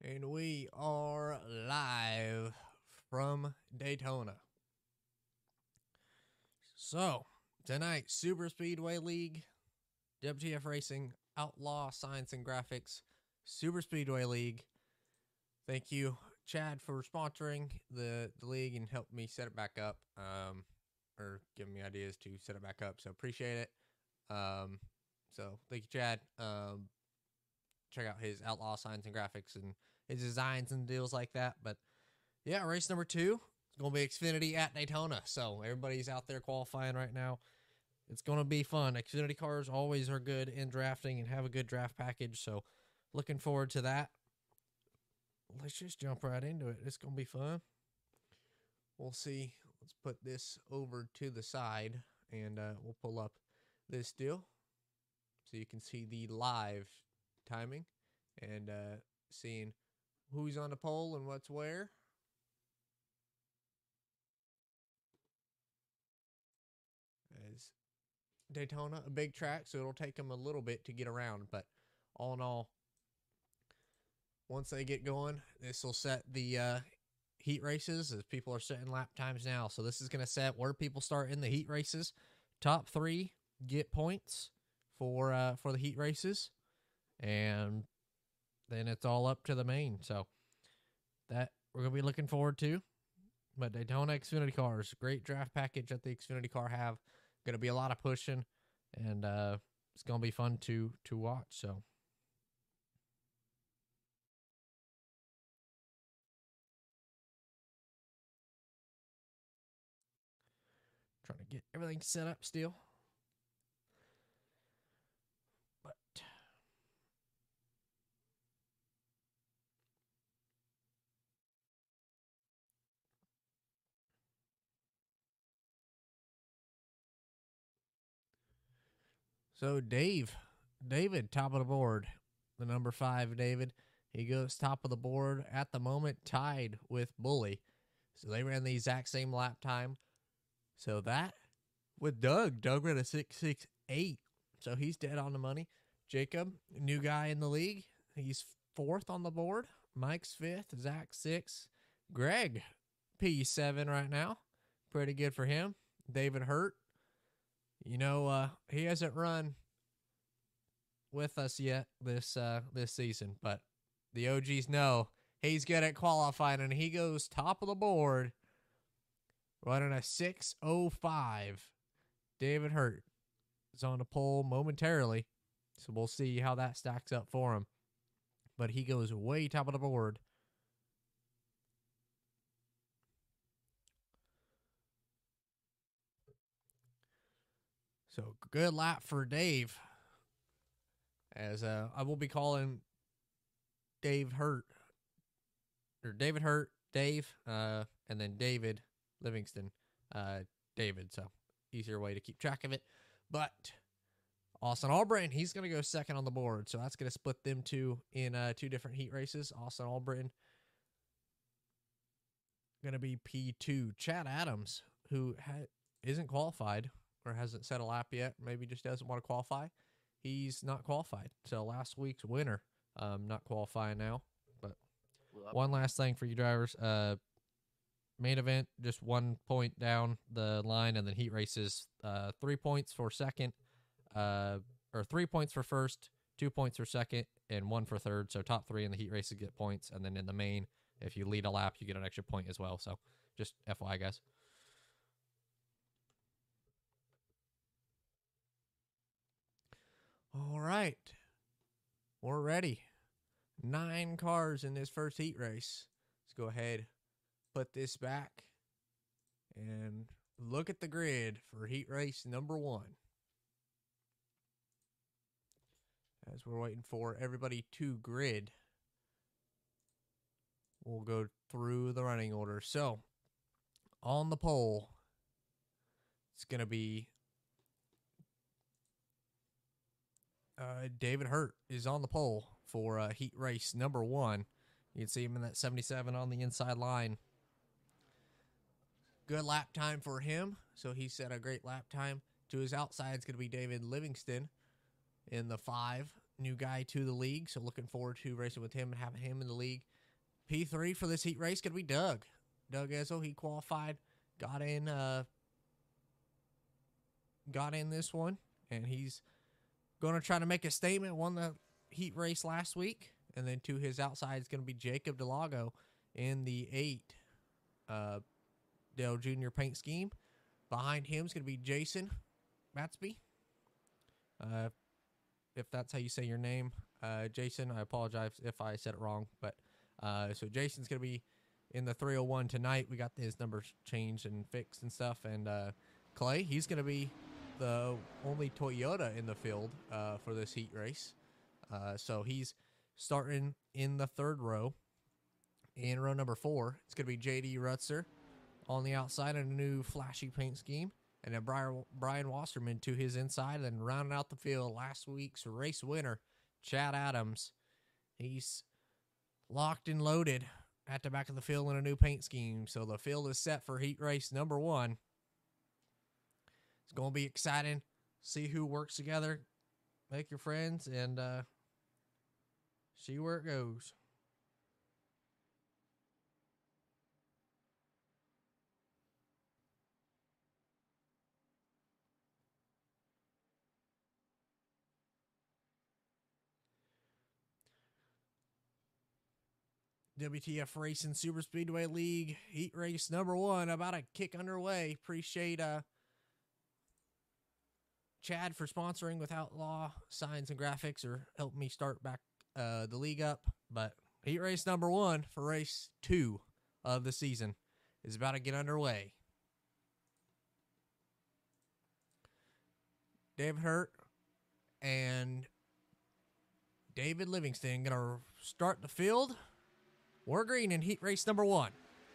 And we are live from Daytona. So, tonight, Super Speedway League, WTF Racing, Outlaw Science and Graphics, Super Speedway League. Thank you, Chad, for sponsoring the league and helping me set it back up, or giving me ideas to set it back up. So, appreciate it. So, thank you, Chad. Check out his Outlaw Science and Graphics and his designs and deals like that. But yeah, race number 2 is going to be Xfinity at Daytona. So everybody's out there qualifying right now. It's going to be fun. Xfinity cars always are good in drafting and have a good draft package. So looking forward to that. Let's just jump right into it. It's going to be fun. We'll see. Let's put this over to the side and we'll pull up this deal so you can see the live timing and seeing who's on the pole and what's where. As Daytona, a big track, so it'll take them a little bit to get around, but all in all, once they get going, this will set the heat races as people are setting lap times now. So this is going to set where people start in the heat races. Top 3 get points for the heat races, and then it's all up to the main. So that we're going to be looking forward to. But Daytona Xfinity cars, great draft package that the Xfinity car have. Going to be a lot of pushing, and it's going to be fun to watch. So trying to get everything set up still. But so David, top of the board. The number 5, David. He goes top of the board at the moment, tied with Bully. So they ran the exact same lap time. So that with Doug ran a 6.68. So he's dead on the money. Jacob, new guy in the league. He's 4th on the board. Mike's 5th. Zach 6th. Greg, P7 right now. Pretty good for him. David Hurt. You know, he hasn't run with us yet this season, but the OGs know he's good at qualifying, and he goes top of the board running a 6.05. David Hurt is on the pole momentarily, so we'll see how that stacks up for him. But he goes way top of the board. So good lap for Dave, as I will be calling Dave Hurt, or David Hurt, Dave, and then David Livingston, David. So easier way to keep track of it. But Austin Albritton, he's going to go 2nd on the board. So that's going to split them two in 2 different heat races. Austin Albritton going to be P2. Chad Adams, who isn't qualified or hasn't set a lap yet, maybe just doesn't want to qualify. He's not qualified. So last week's winner, not qualifying now. But one last thing for you drivers. Main event, just 1 point down the line, and then heat races, 3 points for second, or 3 points for first, 2 points for second, and 1 for third. So top 3 in the heat races get points, and then in the main, if you lead a lap, you get an extra point as well. So just FYI, guys. All right, we're ready. 9 cars in this first heat race. Let's go ahead, put this back, and look at the grid for heat race number 1. As we're waiting for everybody to grid, we'll go through the running order. So, on the pole, it's going to be David Hurt is on the pole for heat race number 1. You can see him in that 77 on the inside line. Good lap time for him, so he set a great lap time. To his outside is going to be David Livingston in the 5. new guy to the league, so looking forward to racing with him and having him in the league. P3 for this heat race could be Doug. Doug Ezel, he qualified, got in this one, and he's going to try to make a statement. Won the heat race last week, and then to his outside is going to be Jacob Delago in the 8 Dale Jr. paint scheme. Behind him is going to be Jason Matsby. If that's how you say your name, Jason, I apologize if I said it wrong. But so Jason's going to be in the 301 tonight. We got his numbers changed and fixed and stuff. And Clay, he's going to be the only Toyota in the field for this heat race. So he's starting in the 3rd row. In row number 4, it's going to be J.D. Rutzer on the outside in a new flashy paint scheme. And then Brian Wasserman to his inside. And rounding out the field, last week's race winner, Chad Adams. He's locked and loaded at the back of the field in a new paint scheme. So the field is set for heat race number 1. It's going to be exciting. See who works together. Make your friends and see where it goes. WTF Racing Super Speedway League heat race number 1 about to kick underway. Appreciate Chad for sponsoring with Outlaw Signs and Graphics, or helping me start back the league up. But heat race number 1 for race 2 of the season is about to get underway. David Hurt and David Livingston going to start the field. We're green in heat race number 1.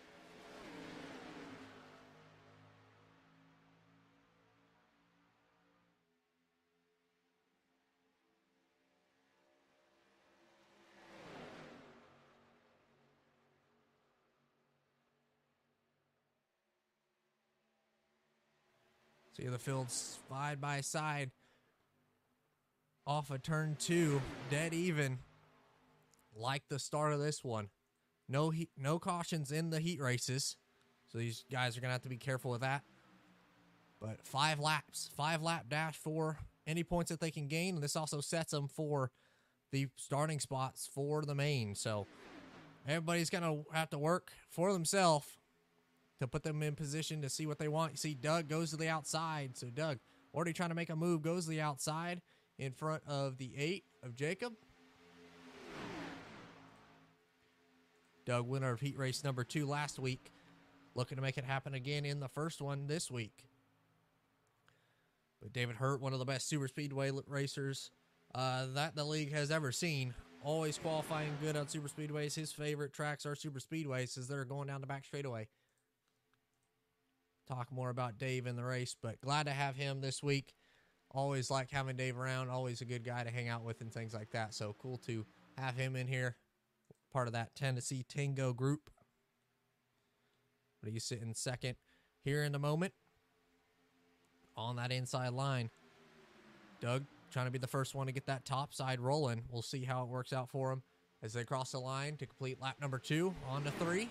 See the field side by side off of turn 2, dead even, like the start of this one. No cautions in the heat races, so these guys are going to have to be careful with that. But 5 laps, 5-lap dash for any points that they can gain, and this also sets them for the starting spots for the main. So everybody's going to have to work for themselves to put them in position to see what they want. You see Doug goes to the outside, so Doug already trying to make a move, goes to the outside in front of the 8 of Jacob. Doug, winner of heat race number 2 last week, looking to make it happen again in the first one this week. But David Hurt, one of the best super speedway racers that the league has ever seen, always qualifying good on super speedways. His favorite tracks are super speedways as they're going down the back straightaway. Talk more about Dave in the race, but glad to have him this week. Always like having Dave around, always a good guy to hang out with and things like that. So cool to have him in here. Part of that Tennessee Tango group. But he's sitting second here in the moment on that inside line. Doug trying to be the first one to get that top side rolling. We'll see how it works out for him as they cross the line to complete lap number 2 on to 3.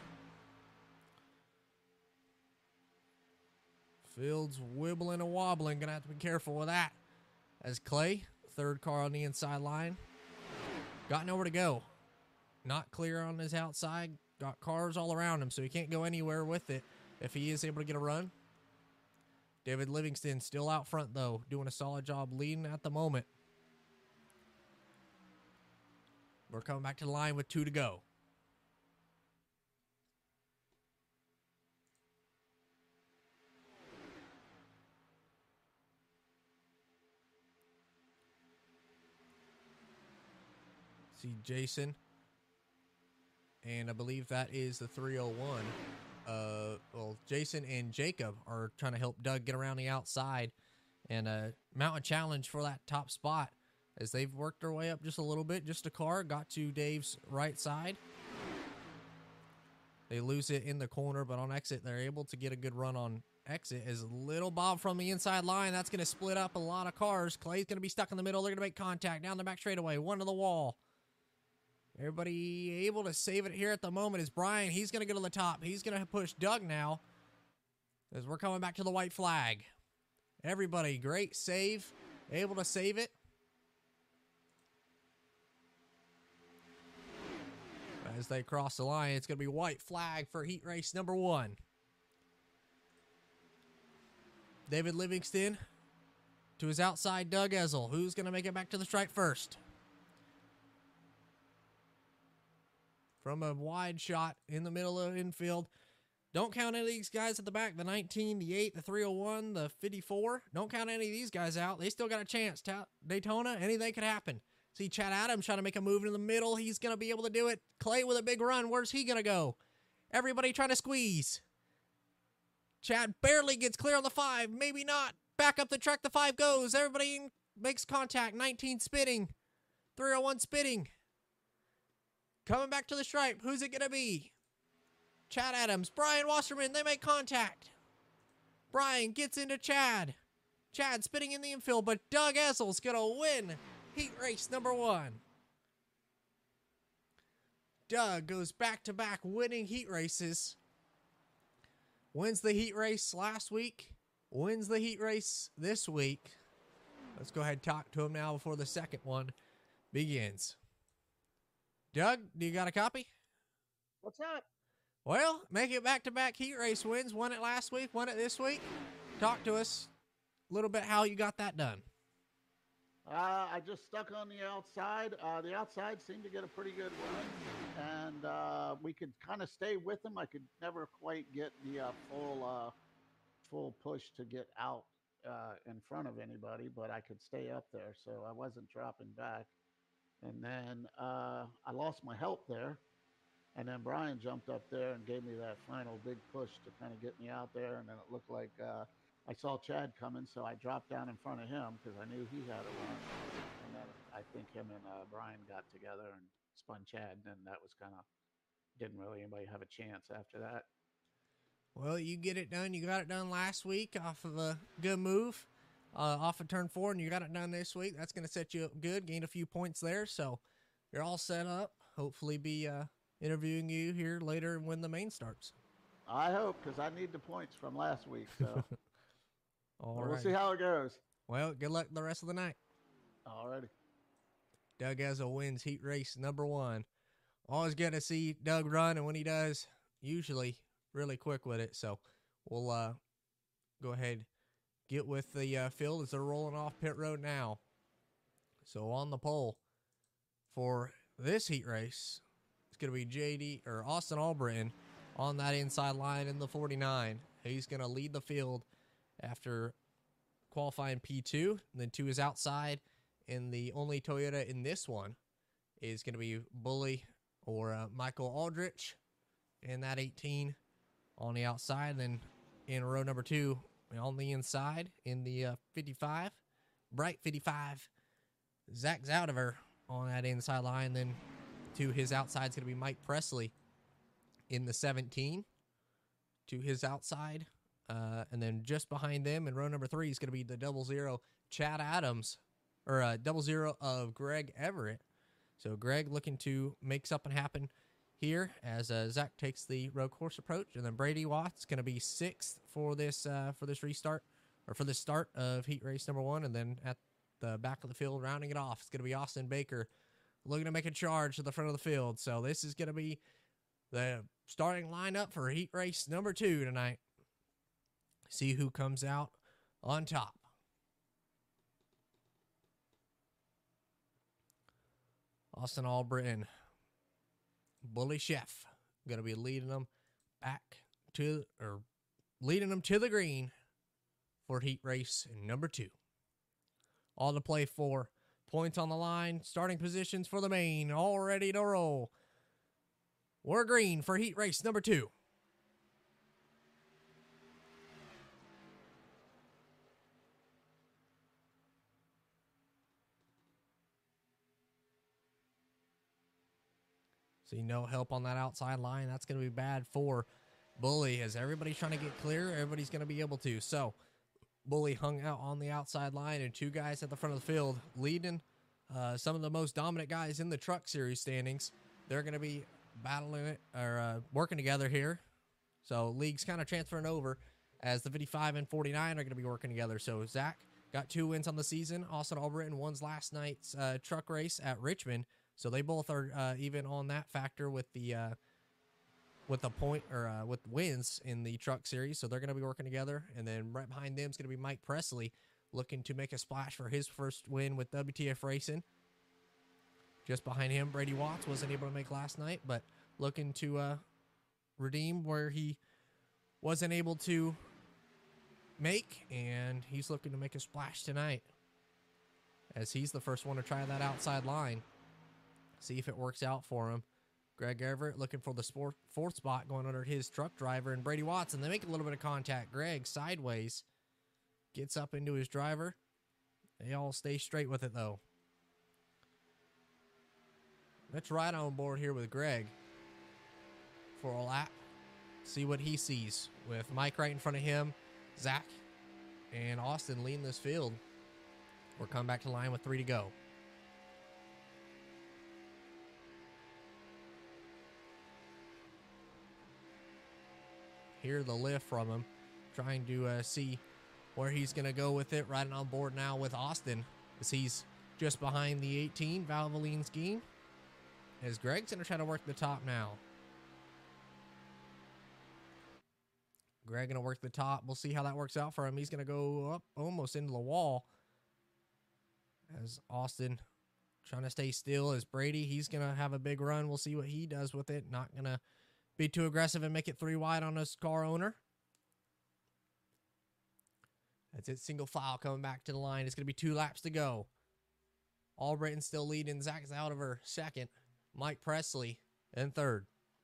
Field's wibbling and wobbling. Gonna have to be careful with that. As Clay, third car on the inside line, got nowhere to go. Not clear on his outside. Got cars all around him, so he can't go anywhere with it if he is able to get a run. David Livingston still out front, though, doing a solid job leading at the moment. We're coming back to the line with 2 to go. See Jason. And I believe that is the 301. Jason and Jacob are trying to help Doug get around the outside and mount a challenge for that top spot as they've worked their way up just a little bit. Just a car got to Dave's right side. They lose it in the corner, but on exit, they're able to get a good run on exit is a little bob from the inside line. That's going to split up a lot of cars. Clay's going to be stuck in the middle. They're going to make contact down the back straightaway. One to the wall. Everybody able to save it here at the moment is Brian. He's going to go to the top. He's going to push Doug now as we're coming back to the white flag. Everybody, great save. Able to save it. As they cross the line, it's going to be white flag for heat race number 1. David Livingston to his outside Doug Ezel. Who's going to make it back to the stripe first? From a wide shot in the middle of infield. Don't count any of these guys at the back. The 19, the 8, the 301, the 54. Don't count any of these guys out. They still got a chance. Daytona, anything could happen. See Chad Adams trying to make a move in the middle. He's going to be able to do it. Clay with a big run. Where's he going to go? Everybody trying to squeeze. Chad barely gets clear on the 5. Maybe not. Back up the track. The 5 goes. Everybody makes contact. 19 spitting. 301 spitting. Coming back to the stripe. Who's it going to be? Chad Adams. Brian Wasserman. They make contact. Brian gets into Chad. Chad spitting in the infield, but Doug Ezel's going to win heat race number 1. Doug goes back-to-back winning heat races. Wins the heat race last week. Wins the heat race this week. Let's go ahead and talk to him now before the second one begins. Doug, do you got a copy? What's up? Well, make it back-to-back heat race wins. Won it last week, won it this week. Talk to us a little bit how you got that done. I just stuck on the outside. The outside seemed to get a pretty good run, and we could kind of stay with them. I could never quite get the full push to get out in front of anybody, but I could stay up there, so I wasn't dropping back. And then I lost my help there, and then Brian jumped up there and gave me that final big push to kind of get me out there, and then it looked like I saw Chad coming, so I dropped down in front of him because I knew he had a run. And then I think him and Brian got together and spun Chad, and then that was kind of, didn't really anybody have a chance after that. Well, you get it done. You got it done last week off of a good move, off of turn 4, and you got it done this week. That's going to set you up good, gain a few points there, so you're all set up. Hopefully be interviewing you here later when the main starts. I hope, because I need the points from last week, so... We'll see how it goes. Well, good luck the rest of the night. Alrighty. Doug Ezel wins heat race number 1. Always good to see Doug run, and when he does, usually really quick with it. So we'll go ahead, get with the field as they're rolling off pit road now. So on the pole for this heat race, it's going to be Austin Albritton on that inside line in the 49. He's going to lead the field after qualifying P2, and then to his outside, and the only Toyota in this one is going to be Bully or Michael Aldrich in that 18 on the outside. And then in row number 2 on the inside in the 55, bright 55, Zach Zaudiver on that inside line. Then to his outside is going to be Mike Presley in the 17 to his outside. And then just behind them in row number 3 is going to be the 00 Chad Adams, or 00 of Greg Everett. So Greg looking to make something happen here as Zach takes the road course approach. And then Brady Watts going to be 6th for this restart, or for the start of heat race number 1. And then at the back of the field, rounding it off, it's going to be Austin Baker looking to make a charge to the front of the field. So this is going to be the starting lineup for heat race number 2 tonight. See who comes out on top. Austin Albritton, Bully Chef, going to be leading them to the green for heat race number 2. All to play for. Points on the line. Starting positions for the main. All ready to roll. We're green for heat race number 2. See no help on that outside line. That's going to be bad for Bully, as everybody's trying to get clear, everybody's going to be able to. So, Bully hung out on the outside line, and two guys at the front of the field leading some of the most dominant guys in the Truck Series standings. They're going to be battling it, or working together here. So, league's kind of transferring over as the 55 and 49 are going to be working together. So, Zach got 2 wins on the season. Austin Albritton won last night's truck race at Richmond. So, they both are even on that factor with the point or with wins in the Truck Series. So, they're going to be working together. And then right behind them is going to be Mike Presley, looking to make a splash for his first win with WTF Racing. Just behind him, Brady Watts wasn't able to make last night, but looking to redeem where he wasn't able to make, and he's looking to make a splash tonight as he's the first one to try that outside line. See if it works out for him. Greg Everett looking for the fourth spot going under his truck driver, and Brady Watts, and they make a little bit of contact. Greg sideways gets up into his driver. They all stay straight with it, though. Let's ride on board here with Greg for a lap. See what he sees with Mike right in front of him, Zach and Austin leading this field. We're coming back to line with 3 to go. Hear the lift from him, trying to see where he's going to go with it. Riding on board now with Austin as he's just behind the 18, Valvoline Scheme. As Greg's going to try to work the top now. Greg going to work the top. We'll see how that works out for him. He's going to go up almost into the wall. As Austin trying to stay still as Brady. He's going to have a big run. We'll see what he does with it. Not going to be too aggressive and make it 3 wide on his car owner. That's it. Single file coming back to the line. It's going to be 2 laps to go. Albritton still leading. Zach Zaudever second. Mike Presley in third.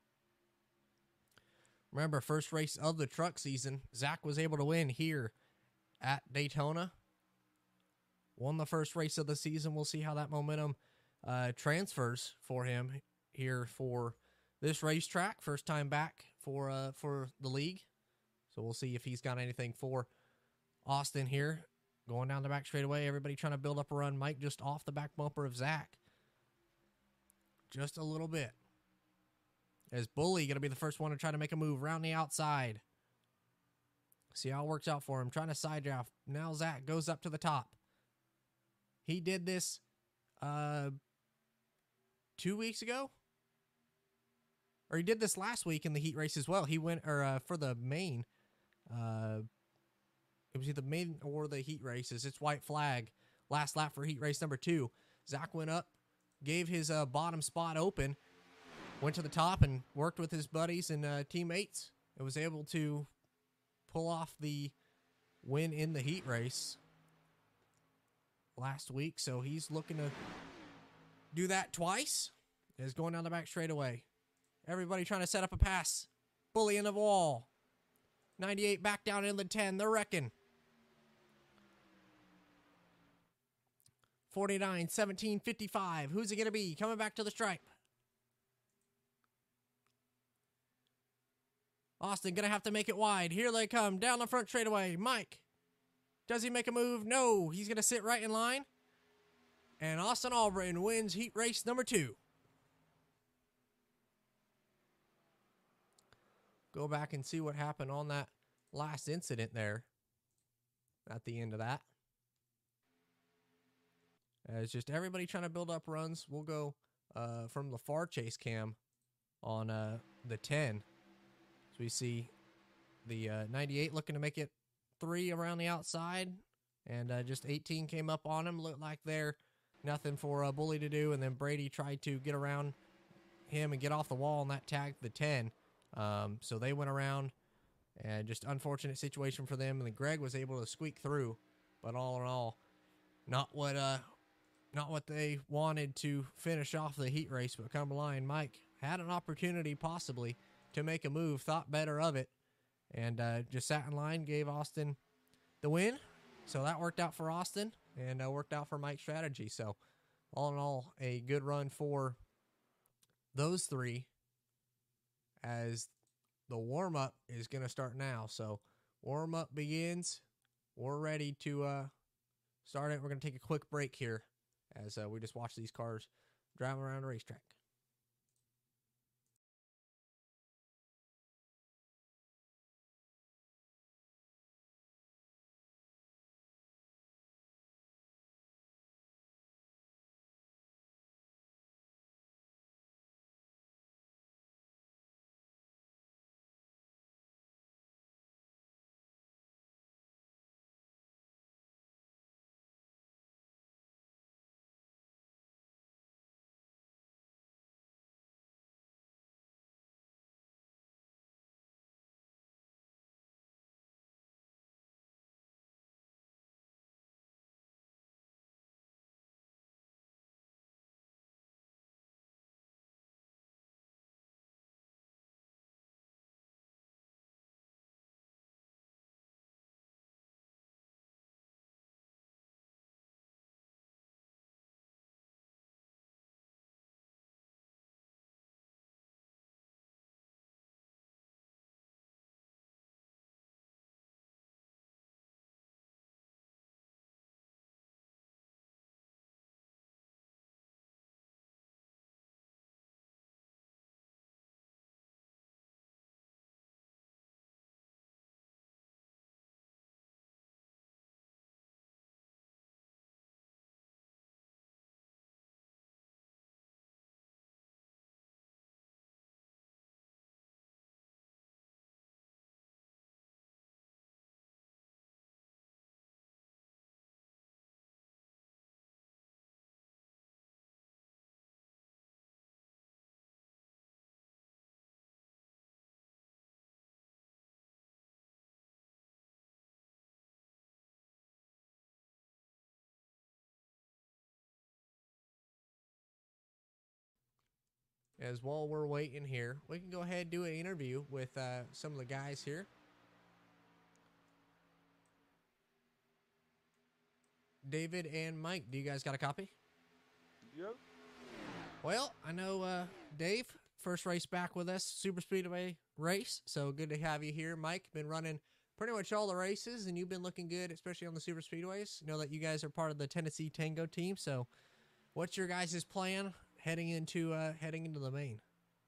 Remember, first race of the truck season, Zach was able to win here at Daytona. Won the first race of the season. We'll see how that momentum transfers for him here for this racetrack. First time back for the league. So we'll see if he's got anything for Austin here. Going down the back straightaway. Everybody trying to build up a run. Mike just off the back bumper of Zach. Just a little bit. As Bully going to be the first one to try to make a move around the outside. See how it works out for him. Trying to side draft. Now Zach goes up to the top. He did this 2 weeks ago. Or he did this last week in the heat race as well. He went for the main. It was either the main or the heat races. It's white flag. Last lap for heat race number 2. Zach went up. Gave his bottom spot open. Went to the top and worked with his buddies and teammates. And was able to pull off the win in the heat race last week. So he's looking to do that twice. Is going down the back straightaway. Everybody trying to set up a pass. Bully in the wall. 98 back down in the 10. They're wrecking. 49, 17, 55. Who's it going to be? Coming back to the stripe. Austin going to have to make it wide. Here they come. Down the front straightaway. Mike. Does he make a move? No. He's going to sit right in line. And Austin Albritton wins heat race number 2. Go back and see what happened on that last incident there at the end of that. It's just everybody trying to build up runs. We'll go from the far chase cam on the 10. So we see the 98 looking to make it 3 around the outside. And just 18 came up on him. Looked like they're nothing for Bully to do. And then Brady tried to get around him and get off the wall, and that tagged the 10. So they went around, and just unfortunate situation for them. And then Greg was able to squeak through. But all in all, not what they wanted to finish off the heat race. But come line, Mike had an opportunity possibly to make a move, thought better of it, and just sat in line, gave Austin the win. So that worked out for Austin, and worked out for Mike's strategy. So all in all, a good run for those 3, as the warm up is going to start now. So warm up begins. We're ready to start it. We're going to take a quick break here as we just watch these cars driving around the racetrack. As while we're waiting here, we can go ahead and do an interview with some of the guys here. David and Mike, do you guys got a copy? Yep. Well, I know Dave, first race back with us, Super Speedway race. So good to have you here. Mike, been running pretty much all the races, and you've been looking good, especially on the Super Speedways. Know that you guys are part of the Tennessee Tango team. So what's your guys' plan heading into the main?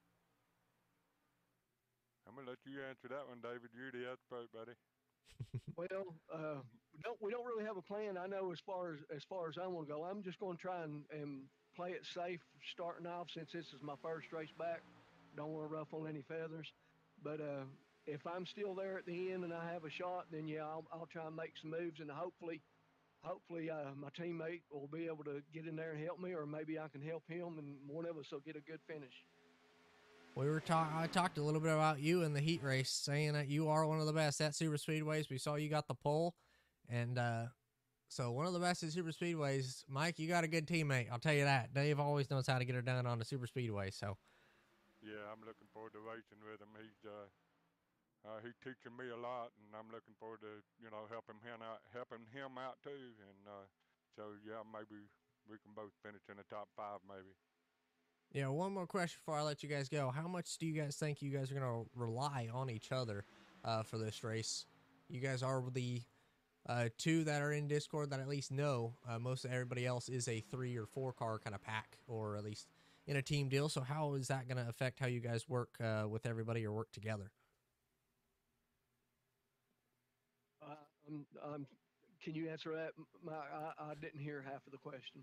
I'm gonna let you answer that one, David. You're the expert, buddy. Well, we don't really have a plan. I know as far as I want to go, I'm just going to try and play it safe starting off since this is my first race back. Don't want to ruffle any feathers, but if I'm still there at the end and I have a shot, then yeah, I'll try and make some moves, and hopefully my teammate will be able to get in there and help me, or maybe I can help him, and one of us will get a good finish. I talked a little bit about you in the heat race, saying that you are one of the best at Super Speedways. We saw you got the pole, and so one of the best at Super Speedways. Mike, you got a good teammate. I'll tell you that. Dave always knows how to get her done on the Super Speedway. So Yeah, I'm looking forward to racing with him. He's teaching me a lot, and I'm looking forward to helping him out too. And so yeah, maybe we can both finish in the top 5, maybe. yeah, one more question before I let you guys go. How much do you guys think you guys are going to rely on each other for this race? You guys are the 2 that are in Discord that at least know. Most of everybody else is a 3 or 4 car kind of pack, or at least in a team deal. So how is that going to affect how you guys work with everybody or work together? Can you answer that? I didn't hear half of the question.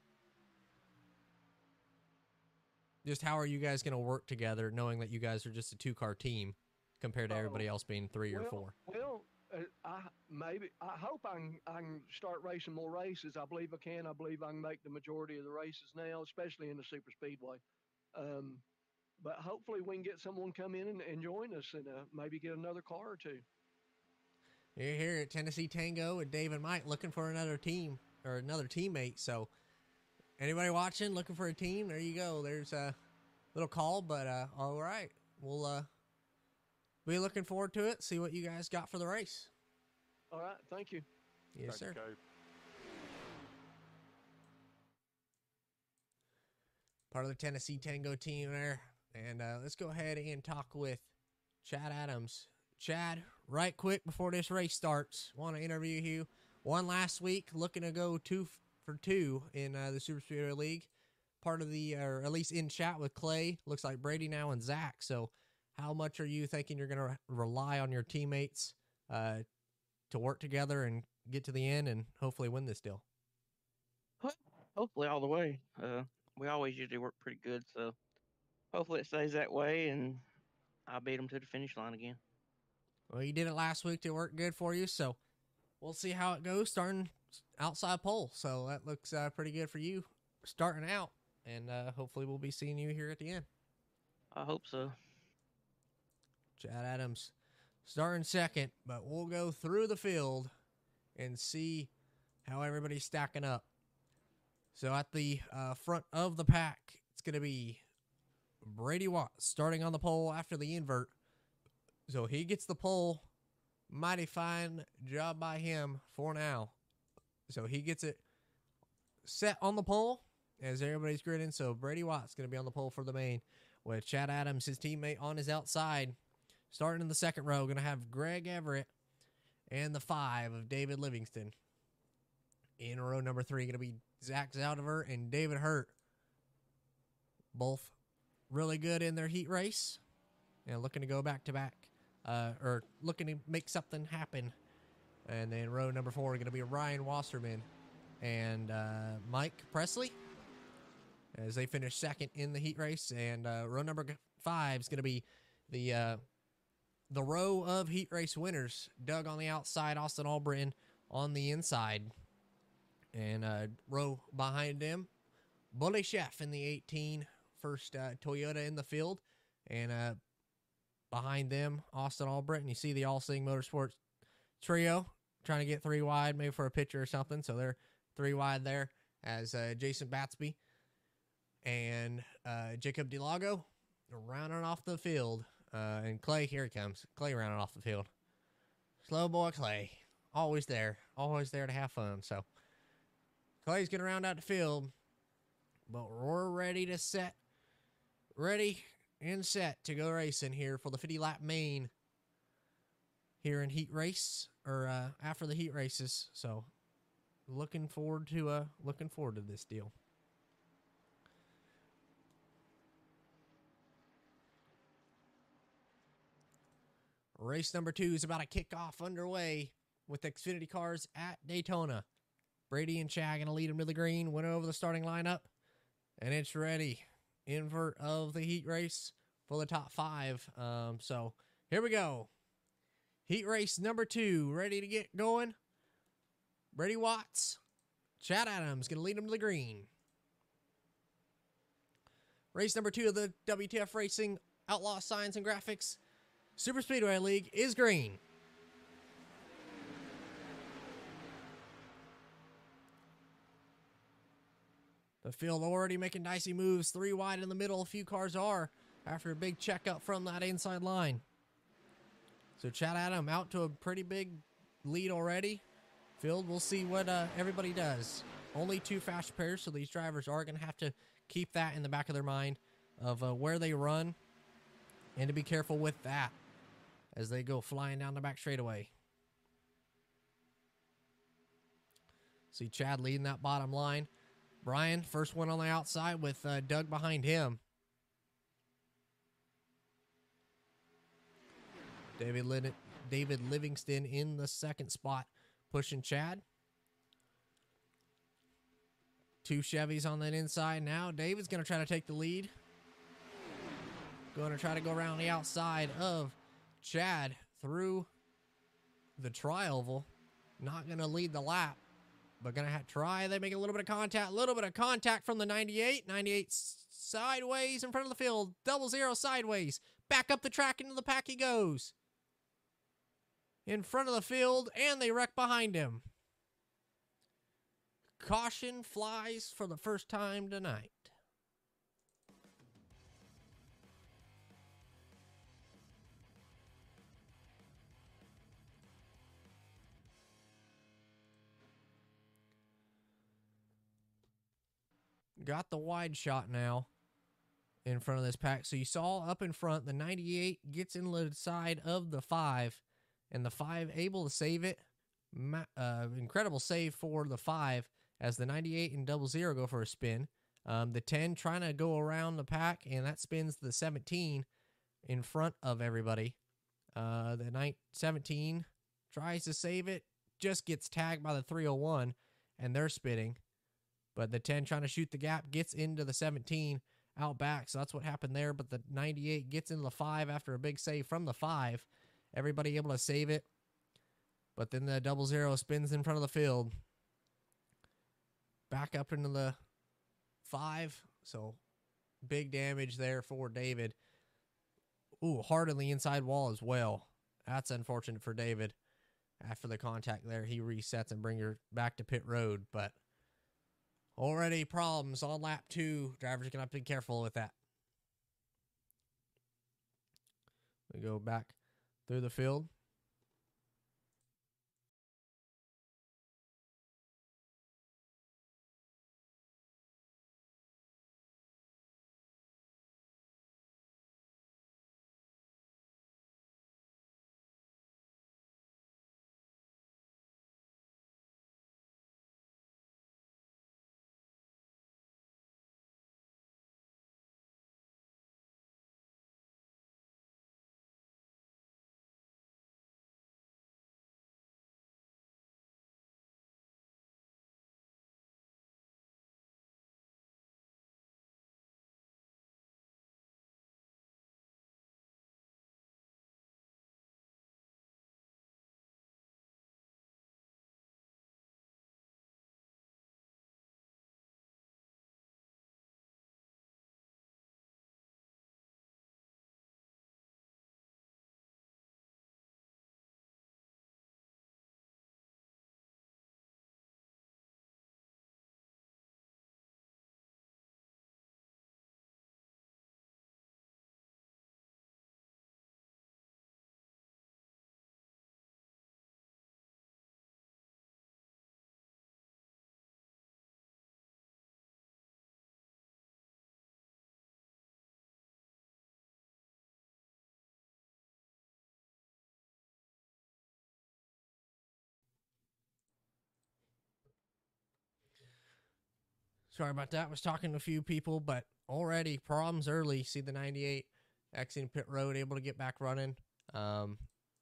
Just how are you guys going to work together, knowing that you guys are just a 2-car team compared to everybody else being 3 or 4? Well, I hope I can start racing more races. I believe I can. I believe I can make the majority of the races now, especially in the Super Speedway. But hopefully we can get someone come in and join us, and maybe get another car or 2. You're here at Tennessee Tango with Dave and Mike, looking for another team or another teammate. So anybody watching, looking for a team, there you go. There's a little call, but all right. We'll be looking forward to it. See what you guys got for the race. All right. Thank you. Yes, sir. Okay. Part of the Tennessee Tango team there. And let's go ahead and talk with Chad Adams. Chad, right quick before this race starts, want to interview you. Won last week, looking to go 2 for 2 in the Super Speedway League. Part of the, or at least in chat with Clay. Looks like Brady now and Zach. So how much are you thinking you're going to rely on your teammates to work together and get to the end and hopefully win this deal? Hopefully all the way. We always usually work pretty good, so hopefully it stays that way, and I'll beat them to the finish line again. Well, you did it last week to work good for you, so we'll see how it goes starting outside pole. So that looks pretty good for you starting out, and hopefully we'll be seeing you here at the end. I hope so. Chad Adams starting second, but we'll go through the field and see how everybody's stacking up. So at the front of the pack, it's going to be Brady Watts starting on the pole after the invert. So he gets the pole. Mighty fine job by him for now. So he gets it set on the pole as everybody's grinning. So Brady Watts going to be on the pole for the main with Chad Adams, his teammate, on his outside. Starting in the second row, going to have Greg Everett and the 5 of David Livingston. In row number 3, going to be Zach Zaldivar and David Hurt. Both really good in their heat race and looking to go back-to-back, or looking to make something happen. And then row number 4 going to be Ryan Wasserman and Mike Presley as they finish second in the heat race. And row number 5 is going to be the row of heat race winners. Doug on the outside, Austin Albritton on the inside. And row behind him, Bully Chef in the 18, first Toyota in the field. And behind them, Austin Albritton. You see the All Sing Motorsports trio trying to get 3 wide, maybe for a picture or something. So they're 3 wide there as Jason Batsby and Jacob DeLago rounding off the field. And Clay, here he comes. Clay rounding off the field. Slow boy Clay. Always there to have fun. So Clay's going to round out the field, but we're ready to set, ready and set to go racing here for the 50-lap main here in heat race, or after the heat races. So looking forward to this deal. Race number 2 is about to kick off underway with Xfinity cars at Daytona. Brady and Chad going to lead them to the green, went over the starting lineup, and it's ready. Invert of the heat race for the top 5. So here we go. Heat race number 2, ready to get going. Brady Watts, Chad Adams going to lead them to the green. Race number 2 of the WTF Racing Outlaw Signs and Graphics Super Speedway League is green. The field already making dicey moves. 3 wide in the middle. A few cars are after a big checkup from that inside line. So Chad Adam out to a pretty big lead already. Field, we'll see what everybody does. Only 2 fast pairs, so these drivers are going to have to keep that in the back of their mind of where they run and to be careful with that as they go flying down the back straightaway. See Chad leading that bottom line. Brian, first one on the outside with Doug behind him. David Livingston in the second spot, pushing Chad. 2 Chevys on that inside now. David's going to try to take the lead. Going to try to go around the outside of Chad through the tri-oval. Not going to lead the lap, but going to try. They make a little bit of contact from the 98. 98 sideways in front of the field. 00 sideways. Back up the track into the pack he goes. In front of the field, and they wreck behind him. Caution flies for the first time tonight. Got the wide shot now in front of this pack. So you saw up in front, the 98 gets in the side of the 5, and the 5 able to save it. Incredible save for the 5 as the 98 and 00 go for a spin. The 10 trying to go around the pack, and that spins the 17 in front of everybody. The 17 tries to save it, just gets tagged by the 301, and they're spinning. But the 10 trying to shoot the gap gets into the 17 out back, so that's what happened there. But the 98 gets into the 5 after a big save from the 5. Everybody able to save it. But then the 00 spins in front of the field. Back up into the 5. So big damage there for David. Ooh, hard on the inside wall as well. That's unfortunate for David. After the contact there, he resets and brings her back to pit road. But already problems on lap 2. Drivers are going to have to be careful with that. We go back through the field. Sorry about that. I was talking to a few people, but already problems early. See the 98 exiting pit road, able to get back running. So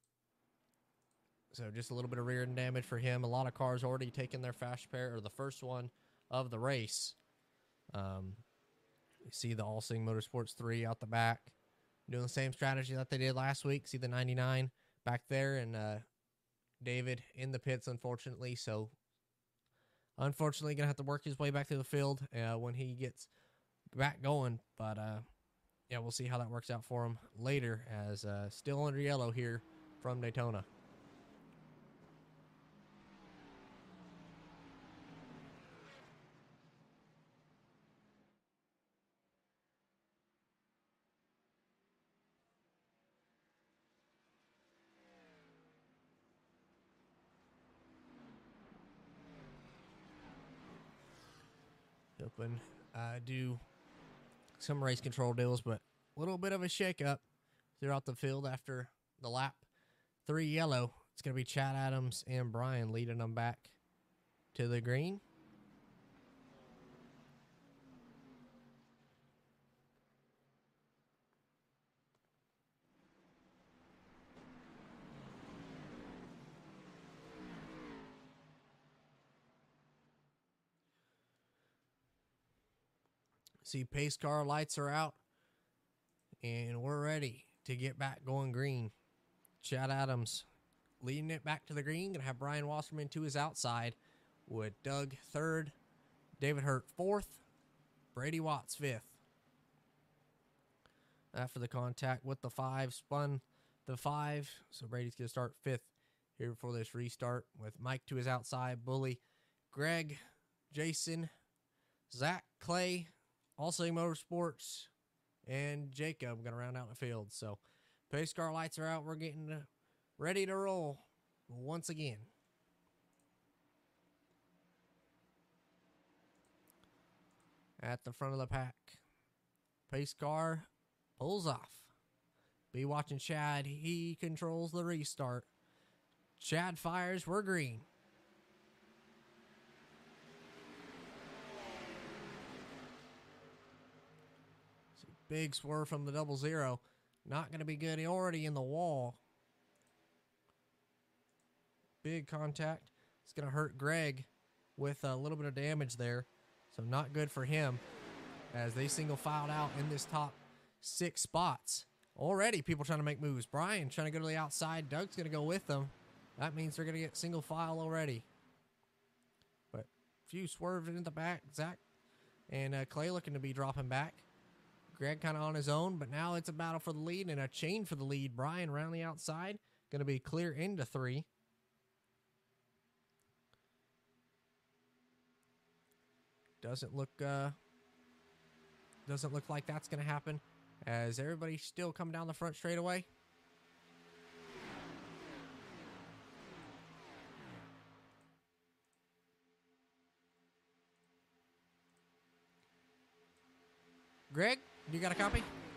just a little bit of rear end damage for him. A lot of cars already taking their fast repair, or the first one of the race. You see the Allsing Motorsports 3 out the back, doing the same strategy that they did last week. See the 99 back there, and David in the pits, unfortunately. So unfortunately, going to have to work his way back to the field when he gets back going. But, yeah, we'll see how that works out for him later, as still under yellow here from Daytona. Open, do some race control deals, but a little bit of a shakeup throughout the field after the lap 3 yellow. It's going to be Chad Adams and Brian leading them back to the green. See, pace car lights are out, and we're ready to get back going green. Chad Adams leading it back to the green. Going to have Brian Wasserman to his outside with Doug third, David Hurt fourth, Brady Watts fifth. After the contact with the 5, spun the 5, so Brady's going to start fifth here before this restart with Mike to his outside, Bully, Greg, Jason, Zach, Clay, Allsing Motorsports, and Jacob going to round out the field. So pace car lights are out. We're getting ready to roll once again. At the front of the pack, Pace car pulls off. Be watching Chad. He controls the restart. Chad fires. We're green. See, big swerve from the 00. Not going to be good. He already in the wall. Big contact. It's going to hurt Greg with a little bit of damage there. So not good for him as they single filed out in this top 6 spots. Already people trying to make moves. Brian trying to go to the outside. Doug's going to go with them. That means they're going to get single file already. But few swerved in the back. Zach and Clay looking to be dropping back. Greg kind of on his own, but now it's a battle for the lead and a chain for the lead. Brian around the outside. Going to be clear into 3. Doesn't look like that's going to happen as everybody's still coming down the front straightaway. Greg, you got a copy?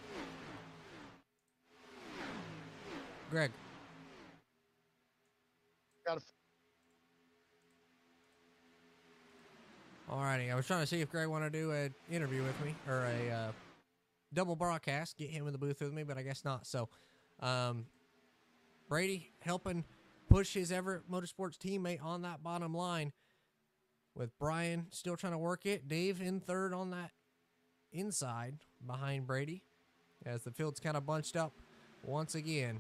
Greg. Got a Alrighty, I was trying to see if Greg wanted to do an interview with me, or a double broadcast, get him in the booth with me, but I guess not. So, Brady helping push his Everett Motorsports teammate on that bottom line, with Brian still trying to work it. Dave in third on that inside behind Brady, as the field's kind of bunched up once again.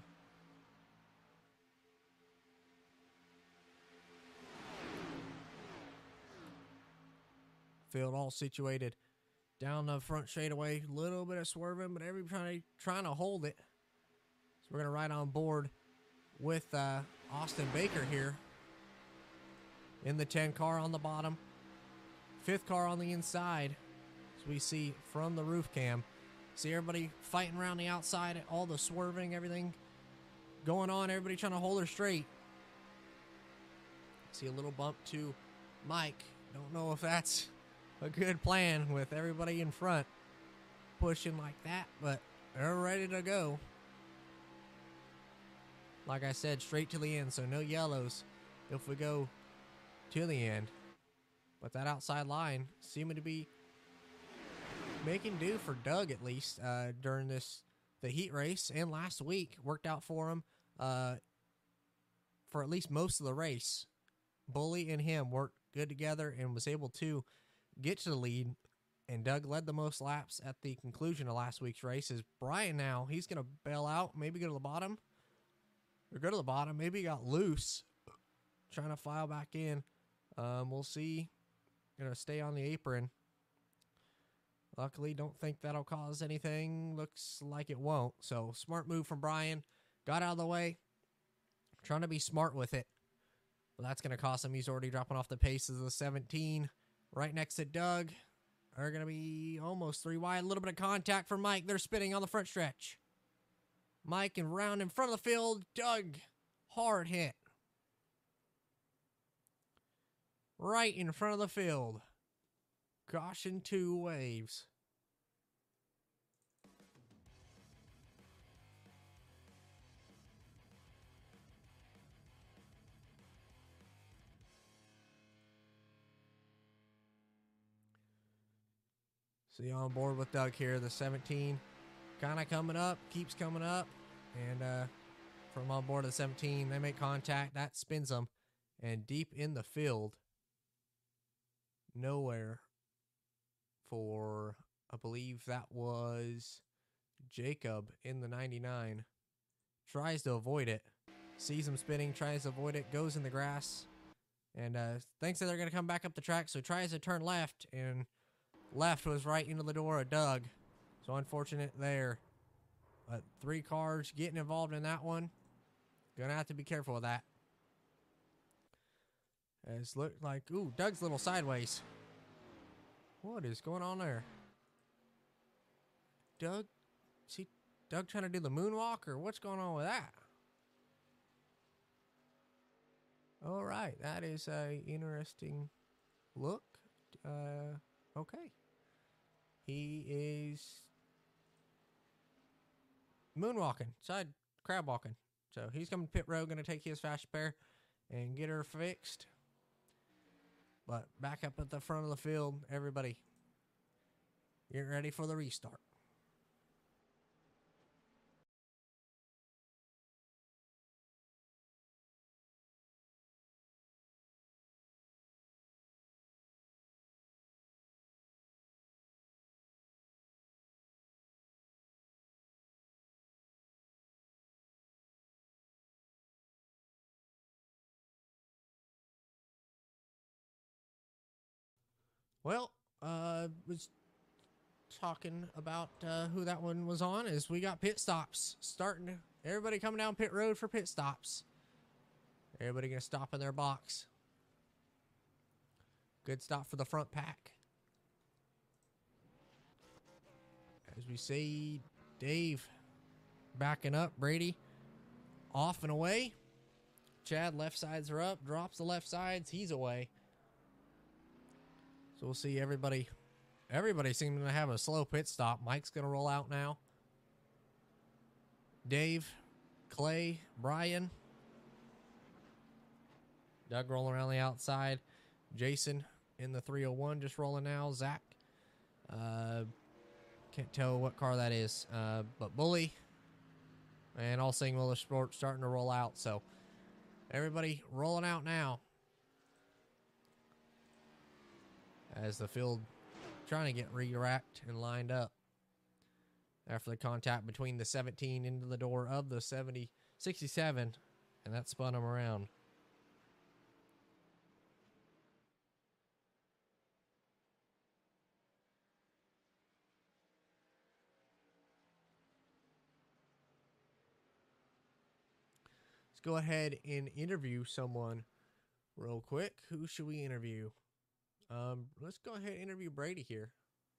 Field all situated down the front straightaway. Little bit of swerving, but everybody trying to hold it. So we're going to ride on board with Austin Baker here in the 10 car on the bottom. 5th car on the inside, as we see from the roof cam. See everybody fighting around the outside, all the swerving, everything going on. Everybody trying to hold her straight. See a little bump to Mike. Don't know if that's a good plan with everybody in front pushing like that, but they're ready to go. Like I said, straight to the end, so no yellows if we go to the end. But that outside line seeming to be making do for Doug, at least during the heat race, and last week worked out for him for at least most of the race. Bully and him worked good together and was able to get to the lead, and Doug led the most laps at the conclusion of last week's race. Is Brian now, he's going to bail out, maybe go to the bottom, or go to the bottom, maybe he got loose, trying to file back in. We'll see. Going to stay on the apron. Luckily, don't think that'll cause anything. Looks like it won't. So, smart move from Brian. Got out of the way. Trying to be smart with it. Well, that's going to cost him. He's already dropping off the paces of the 17. Right next to Doug. Are going to be almost 3 wide. A little bit of contact for Mike. They're spinning on the front stretch. Mike and round in front of the field. Doug, hard hit. Right in front of the field. Caution 2 waves. See, on board with Doug here. The 17 kind of coming up, keeps coming up. And from on board of the 17, they make contact. That spins them. And deep in the field, nowhere for, I believe that was Jacob in the 99. Tries to avoid it. Sees him spinning, tries to avoid it, goes in the grass. And thinks that they're going to come back up the track, so tries to turn left, and left was right into the door of Doug. So unfortunate there. But 3 cars getting involved in that one. Gonna have to be careful with that. As looked like, ooh, Doug's a little sideways. What is going on there? Doug? See Doug trying to do the moonwalk, or what's going on with that? All right, that is a interesting look. Okay. He is moonwalking, side crab walking. So he's coming to pit road, going to take his fast spare and get her fixed. But back up at the front of the field, everybody, get ready for the restart. Well, was talking about who that one was on is we got pit stops starting. Everybody coming down pit road for pit stops. Everybody gonna stop in their box. Good stop for the front pack. As we see Dave backing up, Brady off and away. Chad left sides are up, drops the left sides, he's away. So we'll see everybody seeming to have a slow pit stop. Mike's going to roll out now. Dave, Clay, Brian. Doug rolling around the outside. Jason in the 301 just rolling now. Zach. Can't tell what car that is. But Bully and All Sing Motorsports starting to roll out. So everybody rolling out now. As the field trying to get re-racked and lined up after the contact between the 17 into the door of the 67, and that spun them around. Let's go ahead and interview someone real quick. Who should we interview? Let's go ahead and interview Brady here.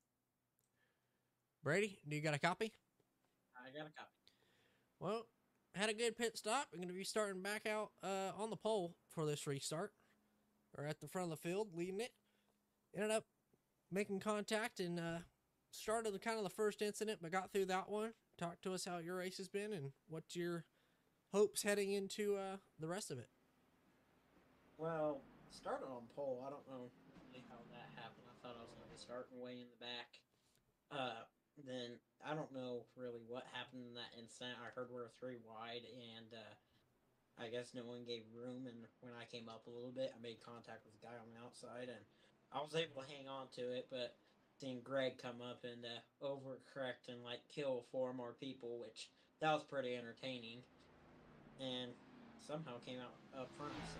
Brady, do you got a copy? I got a copy. Well, had a good pit stop. We're going to be starting back out on the pole for this restart. Or at the front of the field, leading it. Ended up making contact and started the kind of the first incident, but got through that one. Talk to us how your race has been and what's your hopes heading into the rest of it. Well, started on pole. I don't know really how that happened. I thought I was going to be starting way in the back. Then I don't know really what happened in that instant. I heard we were 3 wide, and I guess no one gave room. And when I came up a little bit, I made contact with the guy on the outside, and I was able to hang on to it. But seeing Greg come up and overcorrect and like kill 4 more people, which that was pretty entertaining, and somehow came out up front. So.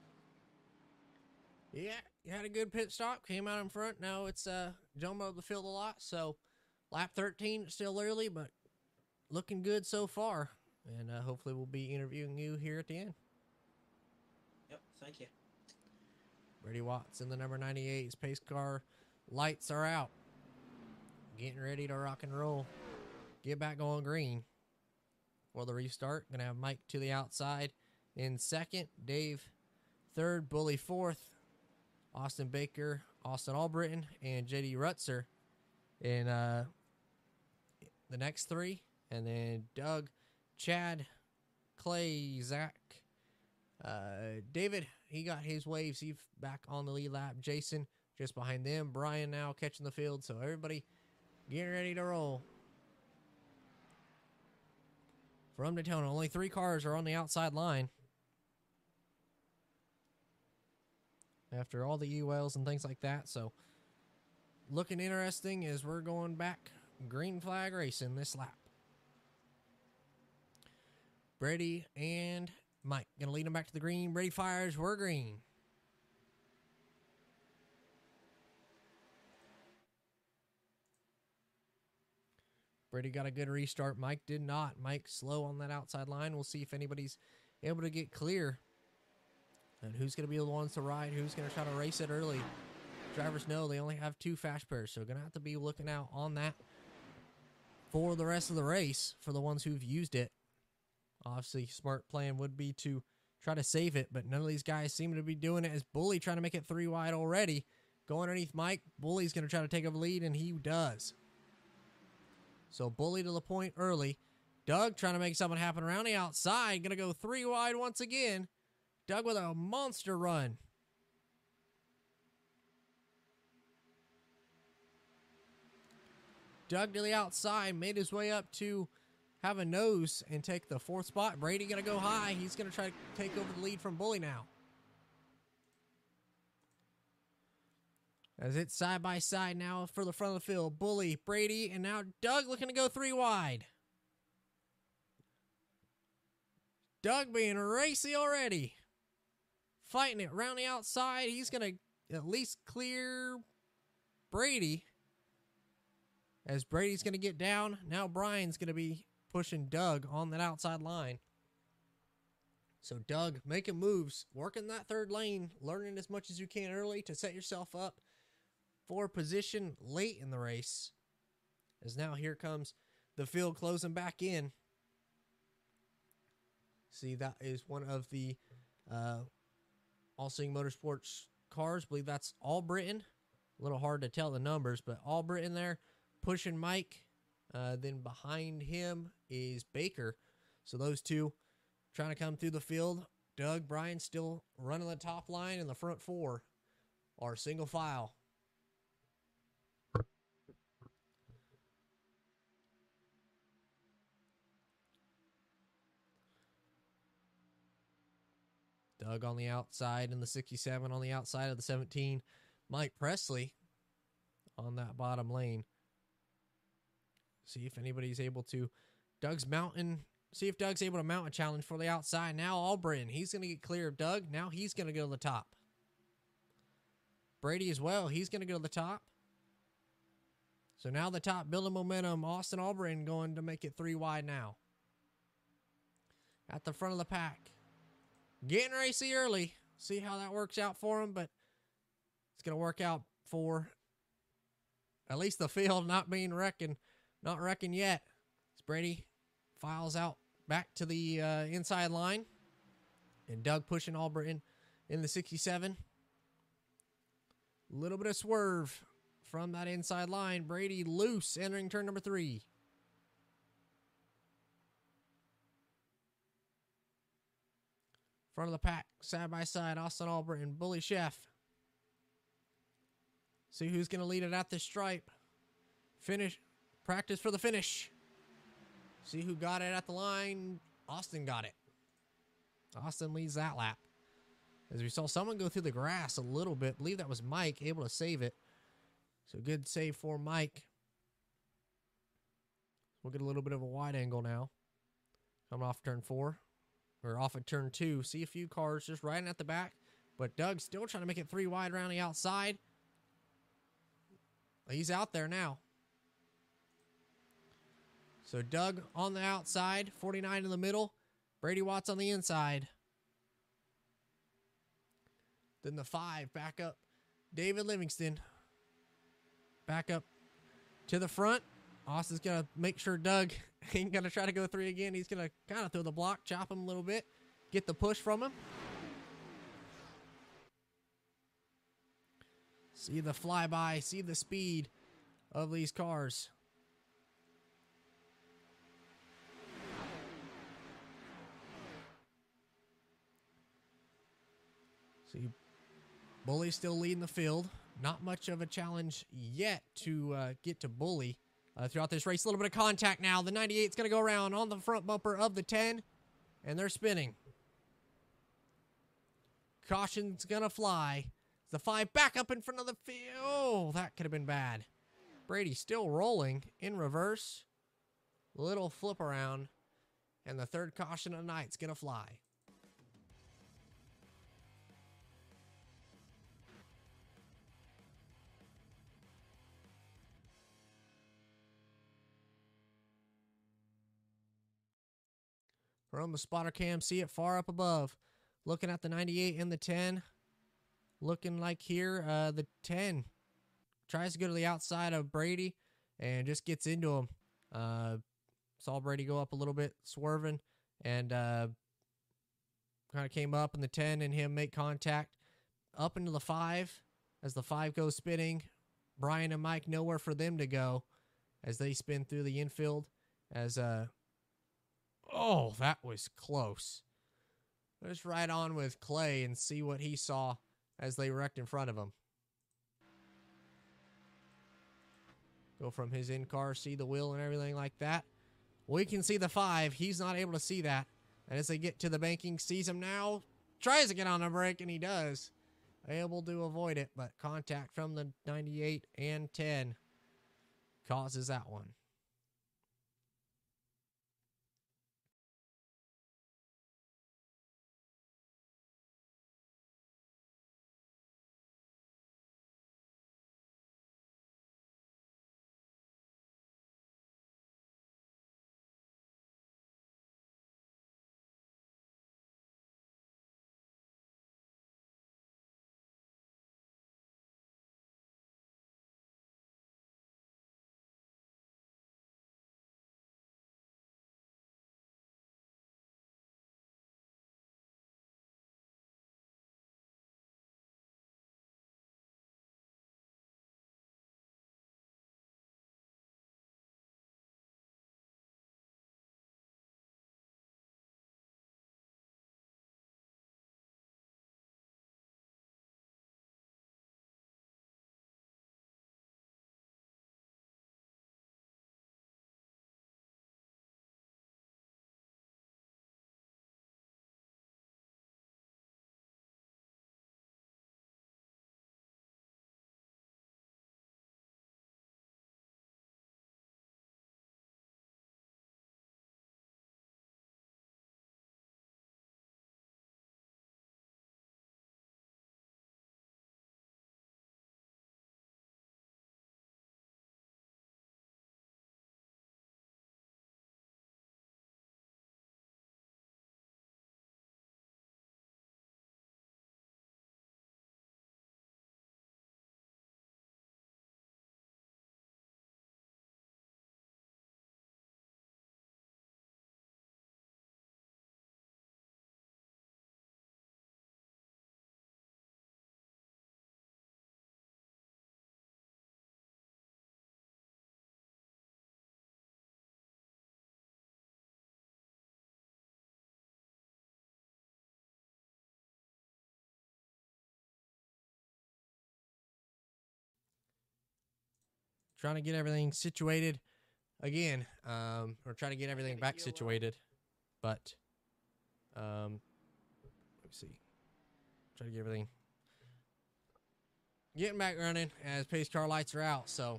Yeah, you had a good pit stop, came out in front. Now it's jumping up the field a lot, so lap 13, still early, but looking good so far. And hopefully we'll be interviewing you here at the end. Yep, thank you. Brady Watts in the number 98's pace car. Lights are out. Getting ready to rock and roll. Get back on green for the restart. Going to have Mike to the outside in second. Dave third. Bully fourth. Austin Baker, Austin Albritton, and J.D. Rutzer in the next 3. And then Doug, Chad, Clay, Zach, David, he got his waves. He's back on the lead lap. Jason just behind them. Brian now catching the field. So everybody getting ready to roll. From Daytona, only 3 cars are on the outside line. After all the ULs and things like that. So looking interesting as we're going back green flag racing this lap. Brady and Mike going to lead them back to the green. Brady fires. We're green. Brady got a good restart. Mike did not. Mike slow on that outside line. We'll see if anybody's able to get clear. And who's going to be the ones to ride? Who's going to try to race it early? Drivers know they only have 2 fast pairs, so going to have to be looking out on that for the rest of the race for the ones who've used it. Obviously, smart plan would be to try to save it, but none of these guys seem to be doing it as Bully trying to make it 3 wide already. Go underneath Mike. Bully's going to try to take a lead, and he does. So Bully to the point early. Doug trying to make something happen around the outside. Going to go 3 wide once again. Doug with a monster run. Doug to the outside, made his way up to have a nose and take the 4th spot. Brady going to go high. He's going to try to take over the lead from Bully now. As it's side by side now for the front of the field. Bully, Brady, and now Doug looking to go 3 wide. Doug being racy already. Fighting it around the outside. He's going to at least clear Brady. As Brady's going to get down, now Brian's going to be pushing Doug on that outside line. So Doug making moves, working that 3rd lane, learning as much as you can early to set yourself up for position late in the race. As now here comes the field closing back in. See, that is one of the All Seeing Motorsports cars. I believe that's All Britain. A little hard to tell the numbers, but All Britain there. Pushing Mike. Then behind him is Baker. So those two trying to come through the field. Doug, Brian still running the top line, and the front 4 are single file. Doug on the outside in the 67, on the outside of the 17. Mike Presley on that bottom lane. See if anybody's able to. See if Doug's able to mount a challenge for the outside. Now Albritton, he's going to get clear of Doug. Now he's going to go to the top. Brady as well, he's going to go to the top. So now the top building momentum. Austin Albritton going to make it 3 wide now. At the front of the pack. Getting racy early. See how that works out for him, but it's going to work out for at least the field not wrecking yet. As Brady files out back to the inside line. And Doug pushing Albritton in the 67. A little bit of swerve from that inside line. Brady loose entering turn number 3. Front of the pack, side by side, Austin Albritton, Bully Chef. See who's going to lead it at this stripe. Finish. Practice for the finish. See who got it at the line. Austin got it. Austin leads that lap. As we saw someone go through the grass a little bit. I believe that was Mike, able to save it. So good save for Mike. We'll get a little bit of a wide angle now. Coming off turn 4. Or off of turn 2. See a few cars just riding at the back. But Doug's still trying to make it 3 wide around the outside. He's out there now. So Doug on the outside. 49 in the middle. Brady Watts on the inside. Then the 5 back up. David Livingston. Back up to the front. Austin's going to make sure Doug ain't going to try to go 3 again. He's going to kind of throw the block, chop him a little bit, get the push from him. See the flyby, see the speed of these cars. See, Bully still leading the field. Not much of a challenge yet to get to Bully. Throughout this race, a little bit of contact now. The 98 is going to go around on the front bumper of the 10, and they're spinning. Caution's going to fly. The 5 back up in front of the field. Oh, that could have been bad. Brady still rolling in reverse. Little flip around, and the 3rd caution of the night is going to fly. From the spotter cam, see it far up above. Looking at the 98 and the 10. Looking like here, the 10 tries to go to the outside of Brady and just gets into him. Saw Brady go up a little bit, swerving, and kind of came up in the 10 and him make contact. Up into the 5 as the 5 goes spinning. Brian and Mike, nowhere for them to go as they spin through the infield as Oh, that was close. Let's ride on with Clay and see what he saw as they wrecked in front of him. Go from his in-car, see the wheel and everything like that. We can see the 5. He's not able to see that. And as they get to the banking, sees him now. Tries to get on the brake, and he does. Able to avoid it, but contact from the 98 and 10 causes that one. Trying to get everything situated again, or trying to get everything back situated, but let me see. Try to get everything getting back running as pace car lights are out. So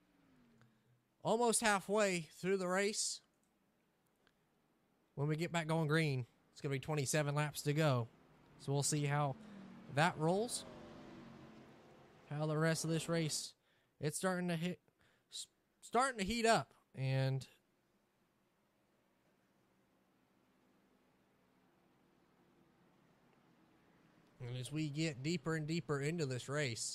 almost halfway through the race. When we get back going green, it's gonna be 27 laps to go. So we'll see how that rolls. How the rest of this race, it's starting to heat up, and as we get deeper and deeper into this race,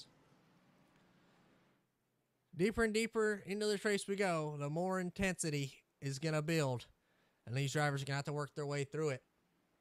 deeper and deeper into this race we go, the more intensity is going to build, and these drivers are going to have to work their way through it.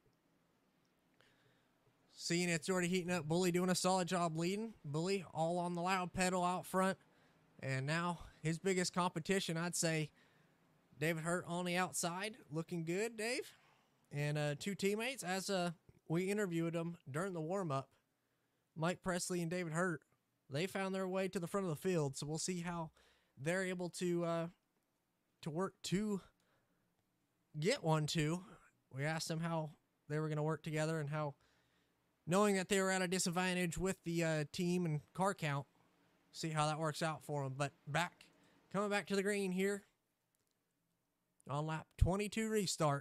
Seeing it's already heating up, Bully doing a solid job leading. Bully all on the loud pedal out front. And now his biggest competition, I'd say, David Hurt on the outside. Looking good, Dave. And 2 teammates, as we interviewed them during the warm-up, Mike Presley and David Hurt, they found their way to the front of the field. So we'll see how they're able to work to get 1-2. We asked them how they were going to work together and how, knowing that they were at a disadvantage with the team and car count, see how that works out for them. But coming back to the green here on lap 22 restart.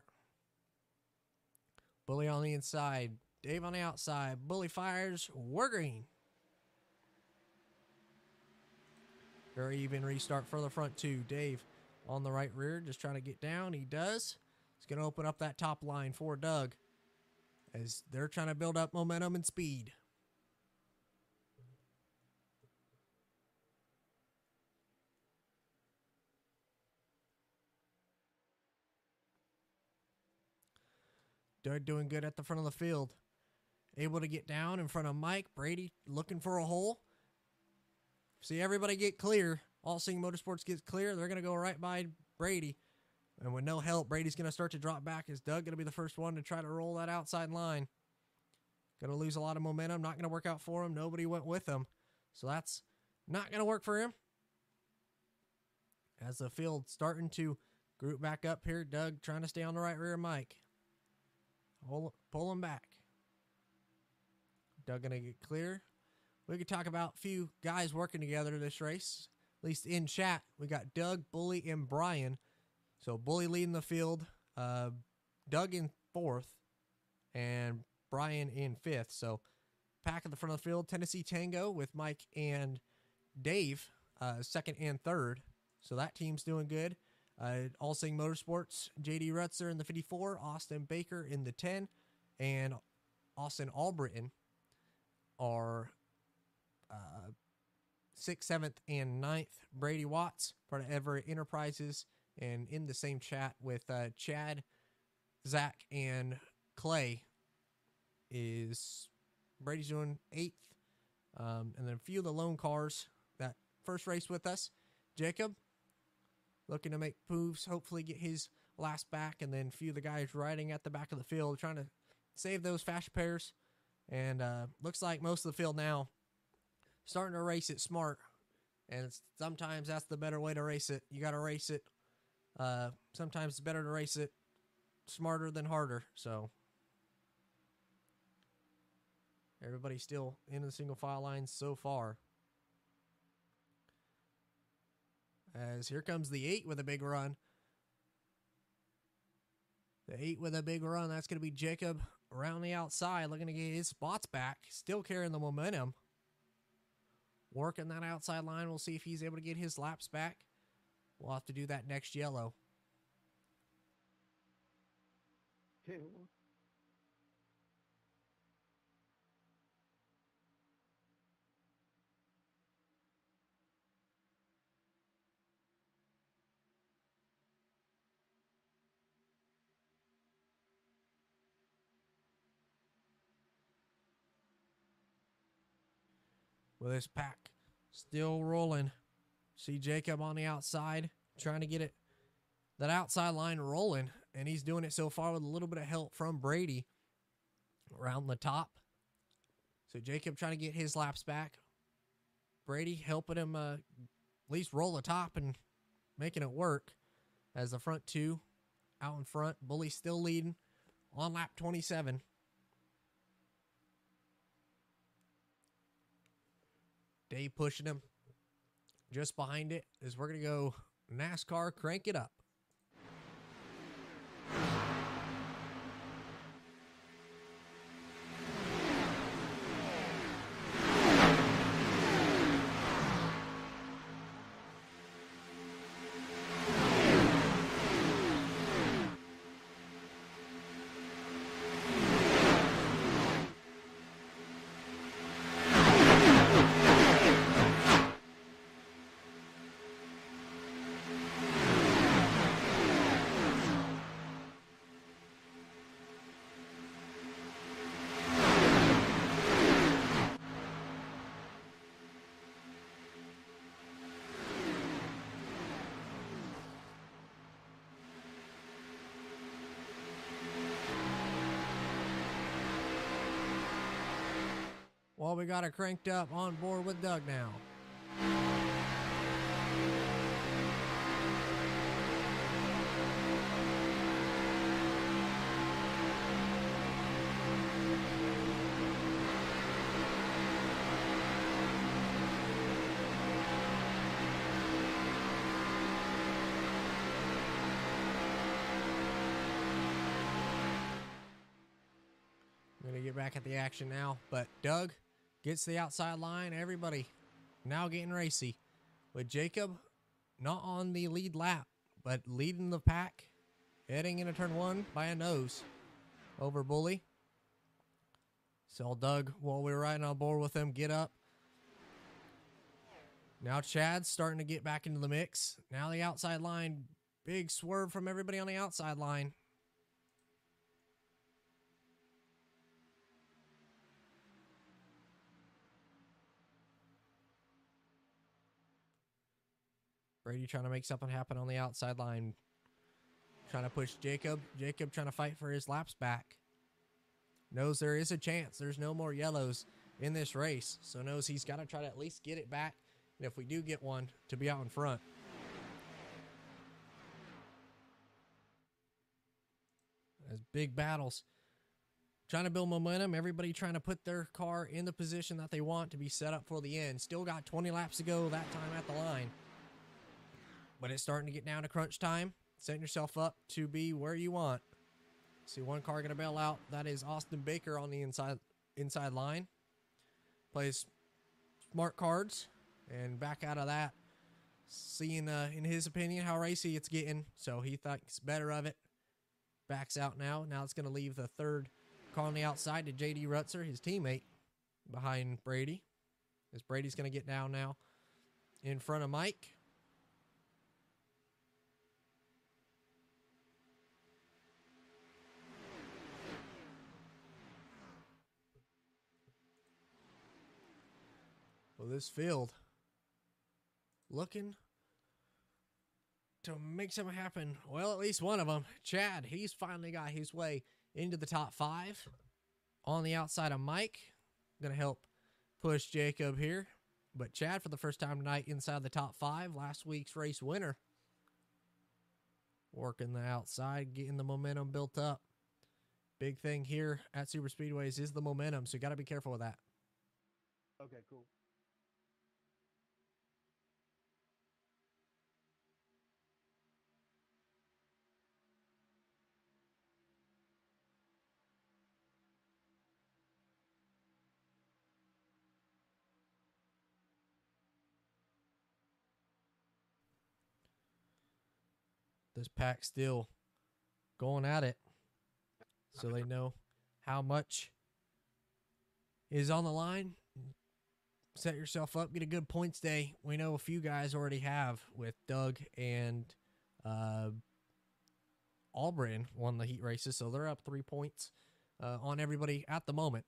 Bully on the inside, Dave on the outside. Bully fires, we're green. Very even restart for the front 2. Dave on the right rear, just trying to get down. He does. He's going to open up that top line for Doug as they're trying to build up momentum and speed. Doug doing good at the front of the field. Able to get down in front of Mike. Brady looking for a hole. See everybody get clear. All Sing Motorsports gets clear. They're going to go right by Brady. And with no help, Brady's going to start to drop back. Is Doug going to be the first one to try to roll that outside line? Going to lose a lot of momentum. Not going to work out for him. Nobody went with him. So that's not going to work for him. As the field starting to group back up here, Doug trying to stay on the right rear, Mike. Pull him back. Doug going to get clear. We could talk about a few guys working together this race, at least in chat. We got Doug, Bully, and Brian. So Bully leading the field, Doug in 4th, and Brian in 5th. So pack at the front of the field, Tennessee Tango with Mike and Dave, 2nd and 3rd. So that team's doing good. All Sing Motorsports, JD Rutzer in the 54, Austin Baker in the 10, and Austin Albritton are 6th, 7th, and 9th. Brady Watts, part of Everett Enterprises, and in the same chat with Chad, Zach, and Clay is Brady's doing 8th. And then a few of the lone cars that first race with us. Jacob, looking to make moves, hopefully get his last back, and then a few of the guys riding at the back of the field, trying to save those fast pairs. And looks like most of the field now starting to race it smart. And sometimes that's the better way to race it. You got to race it. Sometimes it's better to race it smarter than harder. So everybody's still in the single file lines so far. As here comes the 8 with a big run. The 8 with a big run. That's going to be Jacob around the outside, looking to get his spots back. Still carrying the momentum. Working that outside line. We'll see if he's able to get his laps back. We'll have to do that next yellow. With this pack still rolling. See Jacob on the outside trying to get it, that outside line rolling, and he's doing it so far with a little bit of help from Brady around the top. So Jacob trying to get his laps back. Brady helping him at least roll the top and making it work as the front 2 out in front. Bully still leading on lap 27. Dave pushing him. Just behind it is we're going to go NASCAR Crank It Up. Well, we got it cranked up on board with Doug now. I'm going to get back at the action now, but Doug gets the outside line. Everybody now getting racy. With Jacob not on the lead lap, but leading the pack, heading into turn 1 by a nose over Bully. So Doug, while we were riding on board with him, get up. Now Chad's starting to get back into the mix. Now the outside line, big swerve from everybody on the outside line. Brady trying to make something happen on the outside line. trying to push Jacob. Jacob trying to fight for his laps back. Knows there is a chance. There's no more yellows in this race. So knows he's got to try to at least get it back. And if we do get one, to be out in front. As big battles. Trying to build momentum. Everybody trying to put their car in the position that they want to be set up for the end. Still got 20 laps to go that time at the line. But it's starting to get down to crunch time. Setting yourself up to be where you want. See one car going to bail out. That is Austin Baker on the inside line. Plays smart cards. And back out of that. Seeing, in his opinion, how racy it's getting. So he thinks better of it. Backs out now. Now it's going to leave the third car on the outside to J.D. Rutzer, his teammate, behind Brady. As Brady's going to get down now in front of Mike. Well, this field looking to make something happen. Well, at least one of them. Chad, he's finally got his way into the top 5. On the outside of Mike. Going to help push Jacob here. But Chad, for the first time tonight, inside the top 5. Last week's race winner. Working the outside, getting the momentum built up. Big thing here at Super Speedways is the momentum, so you got to be careful with that. Okay, cool. This pack still going at it. So they know how much is on the line. Set yourself up. Get a good points day. We know a few guys already have with Doug and Albritton won the heat races. So they're up 3 points on everybody at the moment.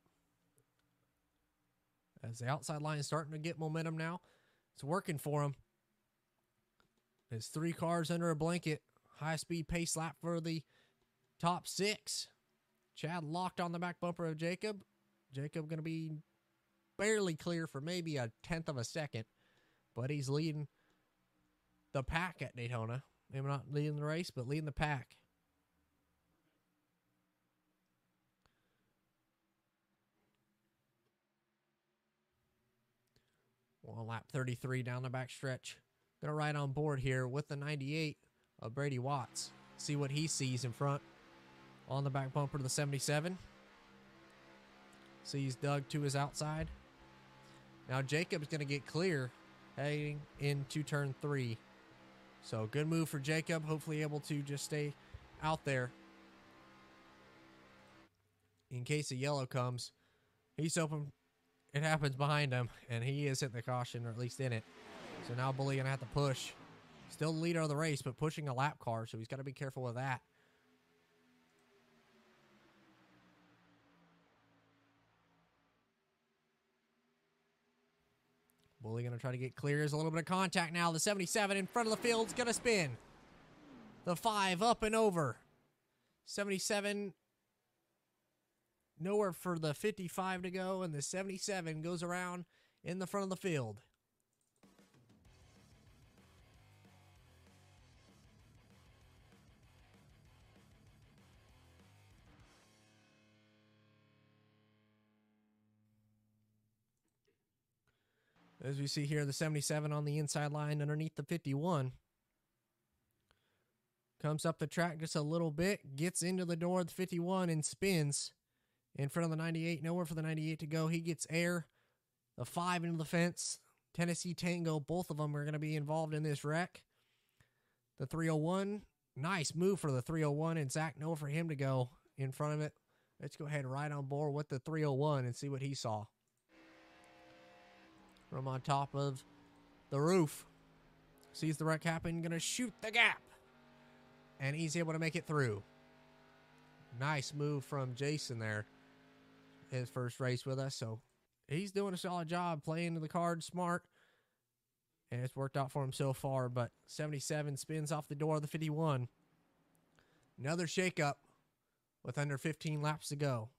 As the outside line is starting to get momentum now. It's working for them. There's 3 cars under a blanket. High-speed pace lap for the top 6. Chad locked on the back bumper of Jacob. Jacob going to be barely clear for maybe a tenth of a second. But he's leading the pack at Daytona. Maybe not leading the race, but leading the pack. Well, lap 33 down the back stretch. Going to ride on board here with the 98 of Brady Watts. See what he sees in front on the back bumper to the 77. Sees Doug to his outside. Now Jacob's going to get clear heading into turn 3. So good move for Jacob. Hopefully able to just stay out there in case a yellow comes. He's hoping it happens behind him, and he is hitting the caution, or at least in it. So now Bully going to have to push. Still the leader of the race, but pushing a lap car, so he's got to be careful with that. Bully going to try to get clear. There's a little bit of contact now. The 77 in front of the field is going to spin. The 5 up and over. 77 nowhere for the 55 to go, and the 77 goes around in the front of the field. As we see here, the 77 on the inside line underneath the 51. Comes up the track just a little bit, gets into the door of the 51 and spins in front of the 98. Nowhere for the 98 to go. He gets air. The 5 into the fence. Tennessee Tango, both of them are going to be involved in this wreck. The 301, nice move for the 301, and Zach, nowhere for him to go in front of it. Let's go ahead and ride on board with the 301 and see what he saw. From on top of the roof. Sees the wreck happen, going to shoot the gap. And he's able to make it through. Nice move from Jason there. His first race with us. So he's doing a solid job playing the card smart. And it's worked out for him so far. But 77 spins off the door of the 51. Another shakeup with under 15 laps to go.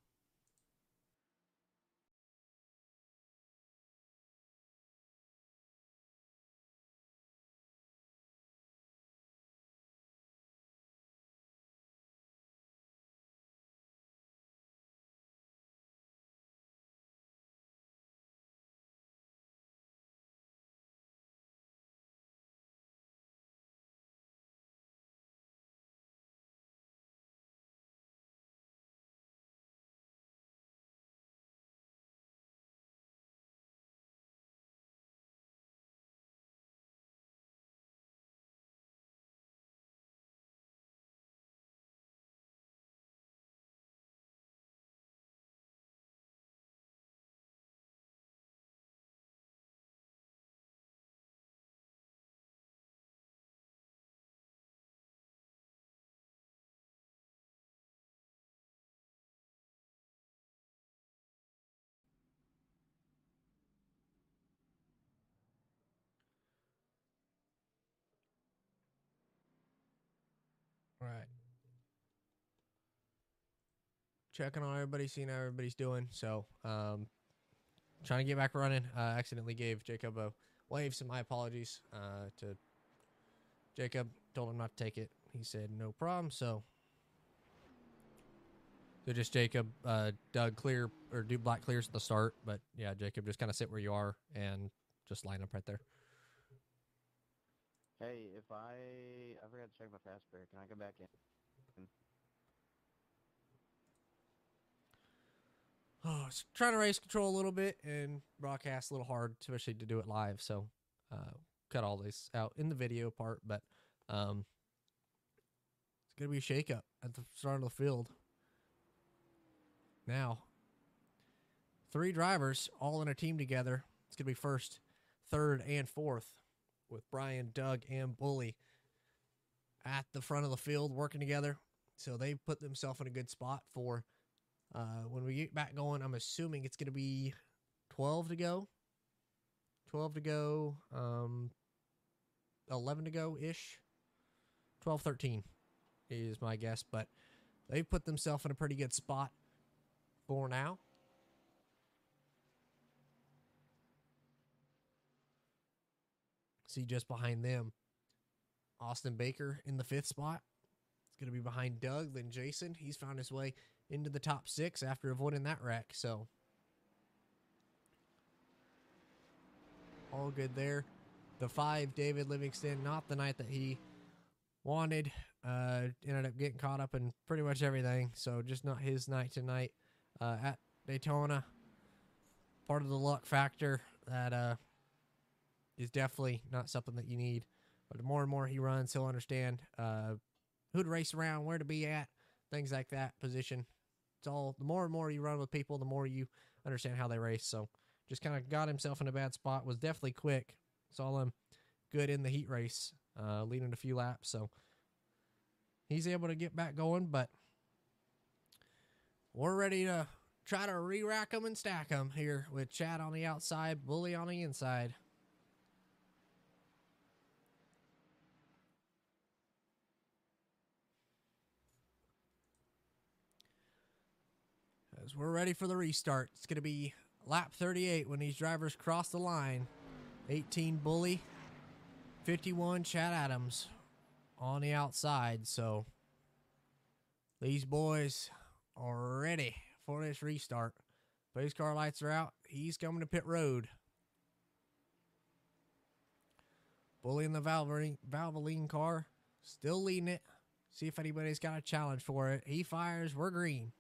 All right. Checking on everybody, seeing how everybody's doing. So, trying to get back running. Accidentally gave Jacob a wave, so my apologies to Jacob. Told him not to take it. He said no problem. So just Jacob, Doug clear or do black clears at the start. But yeah, Jacob, just kind of sit where you are and just line up right there. Hey, if I forgot to check my fast break, can I go back in? Oh, it's trying to race control a little bit and broadcast a little hard, especially to do it live. So, cut all this out in the video part, but it's gonna be a shakeup at the start of the field. Now, 3 drivers all in a team together. It's gonna be first, third, and fourth, with Brian, Doug, and Bully at the front of the field working together. So they put themselves in a good spot for when we get back going. I'm assuming it's going to be 12 to go. 12 to go, 11 to go-ish. 12, 13 is my guess. But they put themselves in a pretty good spot for now. See just behind them, Austin Baker in the 5th spot. It's going to be behind Doug, then Jason. He's found his way into the top 6 after avoiding that wreck. So, all good there. The 5, David Livingston, not the night that he wanted. Ended up getting caught up in pretty much everything. So, just not his night tonight at Daytona. Part of the luck factor that is definitely not something that you need. But the more and more he runs, he'll understand who to race around, where to be at, things like that, position. It's all, the more and more you run with people, the more you understand how they race. So just kind of got himself in a bad spot, was definitely quick. Saw him good in the heat race, leading a few laps. So he's able to get back going, but we're ready to try to re-rack them and stack them here with Chad on the outside, Bully on the inside. As we're ready for the restart. It's going to be lap 38 when these drivers cross the line. 18 Bully, 51 Chad Adams on the outside. So these boys are ready for this restart. Pace car lights are out. He's coming to pit road. Bully in the Valvoline car, still leading it. See if anybody's got a challenge for it. He fires. We're green.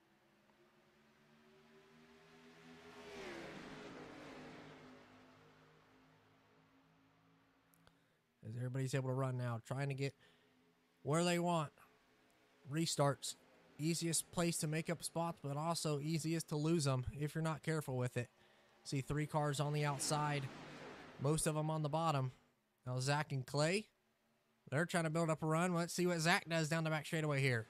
As everybody's able to run now, trying to get where they want. Restarts. Easiest place to make up spots, but also easiest to lose them if you're not careful with it. See 3 cars on the outside, most of them on the bottom. Now Zach and Clay, they're trying to build up a run. Let's see what Zach does down the back straightaway here.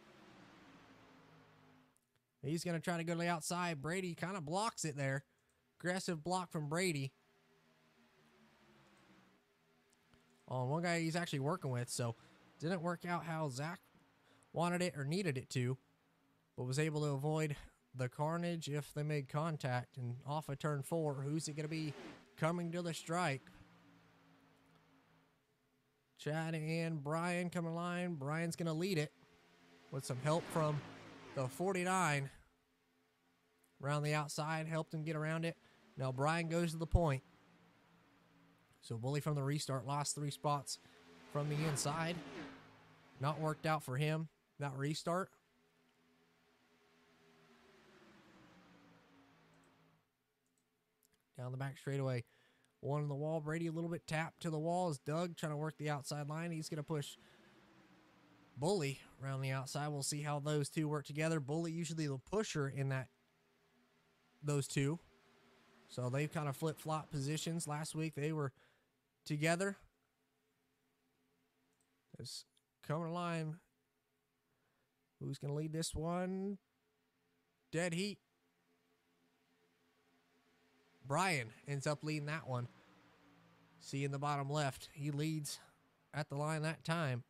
He's going to try to go to the outside. Brady kind of blocks it there. Aggressive block from Brady. On one guy he's actually working with, so didn't work out how Zach wanted it or needed it to, but was able to avoid the carnage if they made contact. And off of turn 4, who's it going to be coming to the strike? Chad and Brian coming line. Brian's going to lead it with some help from the 49. Around the outside, helped him get around it. Now Brian goes to the point. So Bully from the restart lost 3 spots from the inside. Not worked out for him, that restart. Down the back straightaway. One on the wall. Brady a little bit tapped to the wall as Doug trying to work the outside line. He's going to push Bully around the outside. We'll see how those two work together. Bully usually the pusher in those two. So they've kind of flip-flop positions. Last week they were together. It's coming to line. Who's going to lead this one? Dead heat. Brian ends up leading that one. See in the bottom left, he leads at the line that time.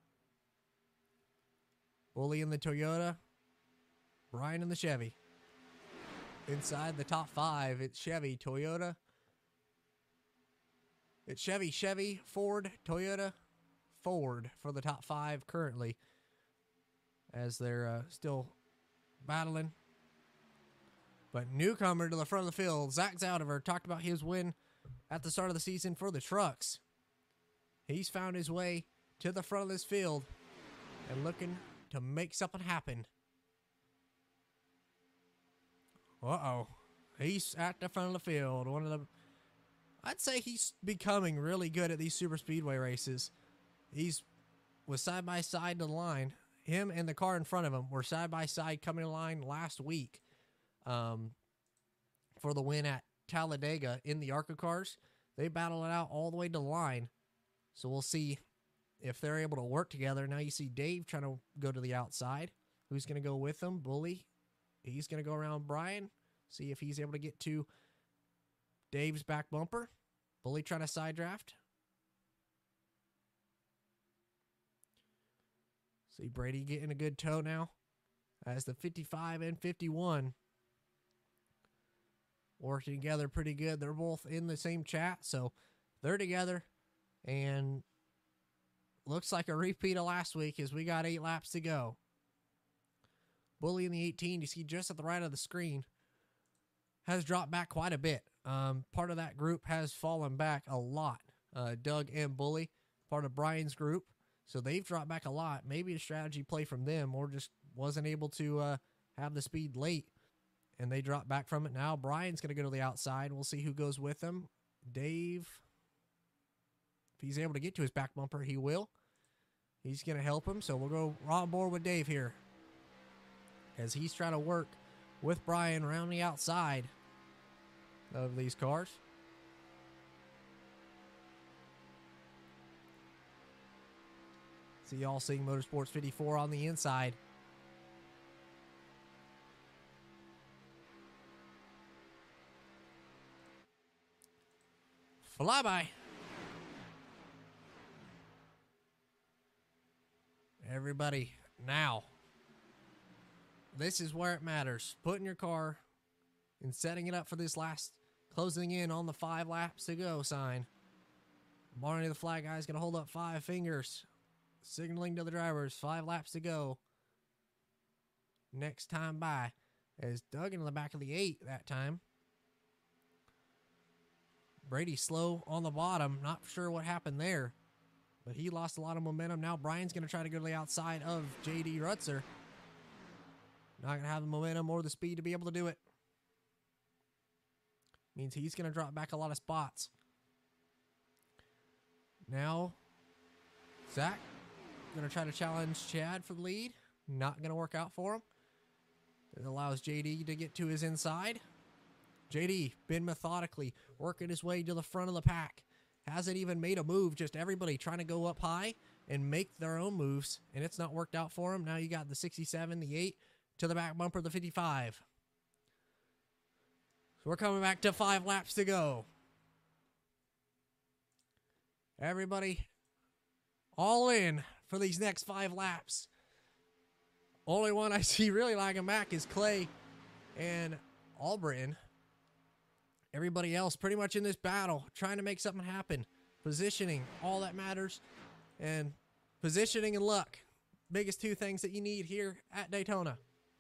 Bully in the Toyota, Brian in the Chevy. Inside the top 5, it's Chevy, Toyota. It's Chevy, Ford, Toyota, Ford for the top 5 currently, as they're still battling. But newcomer to the front of the field, Zach Zaudiver, talked about his win at the start of the season for the trucks. He's found his way to the front of this field and looking to make something happen. Uh-oh. He's at the front of the field. I'd say he's becoming really good at these super speedway races. He's was side by side to the line. Him and the car in front of him were side by side coming to line last week. For the win at Talladega in the ARCA cars. They battle it out all the way to the line. So we'll see if they're able to work together. Now you see Dave trying to go to the outside. Who's going to go with them? Bully. He's going to go around Brian. See if he's able to get to Dave's back bumper. Bully trying to side draft. See Brady getting a good tow now. As the 55 and 51 working together pretty good. They're both in the same chat, so they're together. And looks like a repeat of last week as we got 8 laps to go. Bully in the 18, you see just at the right of the screen, has dropped back quite a bit. Part of that group has fallen back a lot. Doug and Bully, part of Brian's group. So they've dropped back a lot. Maybe a strategy play from them, or just wasn't able to have the speed late. And they drop back from it now. Brian's going to go to the outside. We'll see who goes with him. Dave, if he's able to get to his back bumper, he will. He's going to help him. So we'll go on board with Dave here, as he's trying to work with Brian around the outside of these cars. See y'all seeing Motorsports 54 on the inside. Flyby. Everybody, now. This is where it matters. Putting your car and setting it up for this last closing in on the 5 laps to go sign. Barney the flag guy is going to hold up 5 fingers, signaling to the drivers 5 laps to go. Next time by, as Doug in the back of the 8 that time. Brady slow on the bottom. Not sure what happened there, but he lost a lot of momentum. Now Brian's going to try to go to the outside of J.D. Rutzer. Not going to have the momentum or the speed to be able to do it. Means he's going to drop back a lot of spots. Now, Zach going to try to challenge Chad for the lead. Not going to work out for him. It allows J.D. to get to his inside. J.D. been methodically working his way to the front of the pack. Hasn't even made a move. Just everybody trying to go up high and make their own moves. And it's not worked out for him. Now you got the 67, the 8 to the back bumper, the 55. So we're coming back to 5 laps to go. Everybody all in for these next 5 laps. Only one I see really lagging back is Clay and Albritton. Everybody else pretty much in this battle, trying to make something happen. Positioning, all that matters. And positioning and luck. Biggest two things that you need here at Daytona.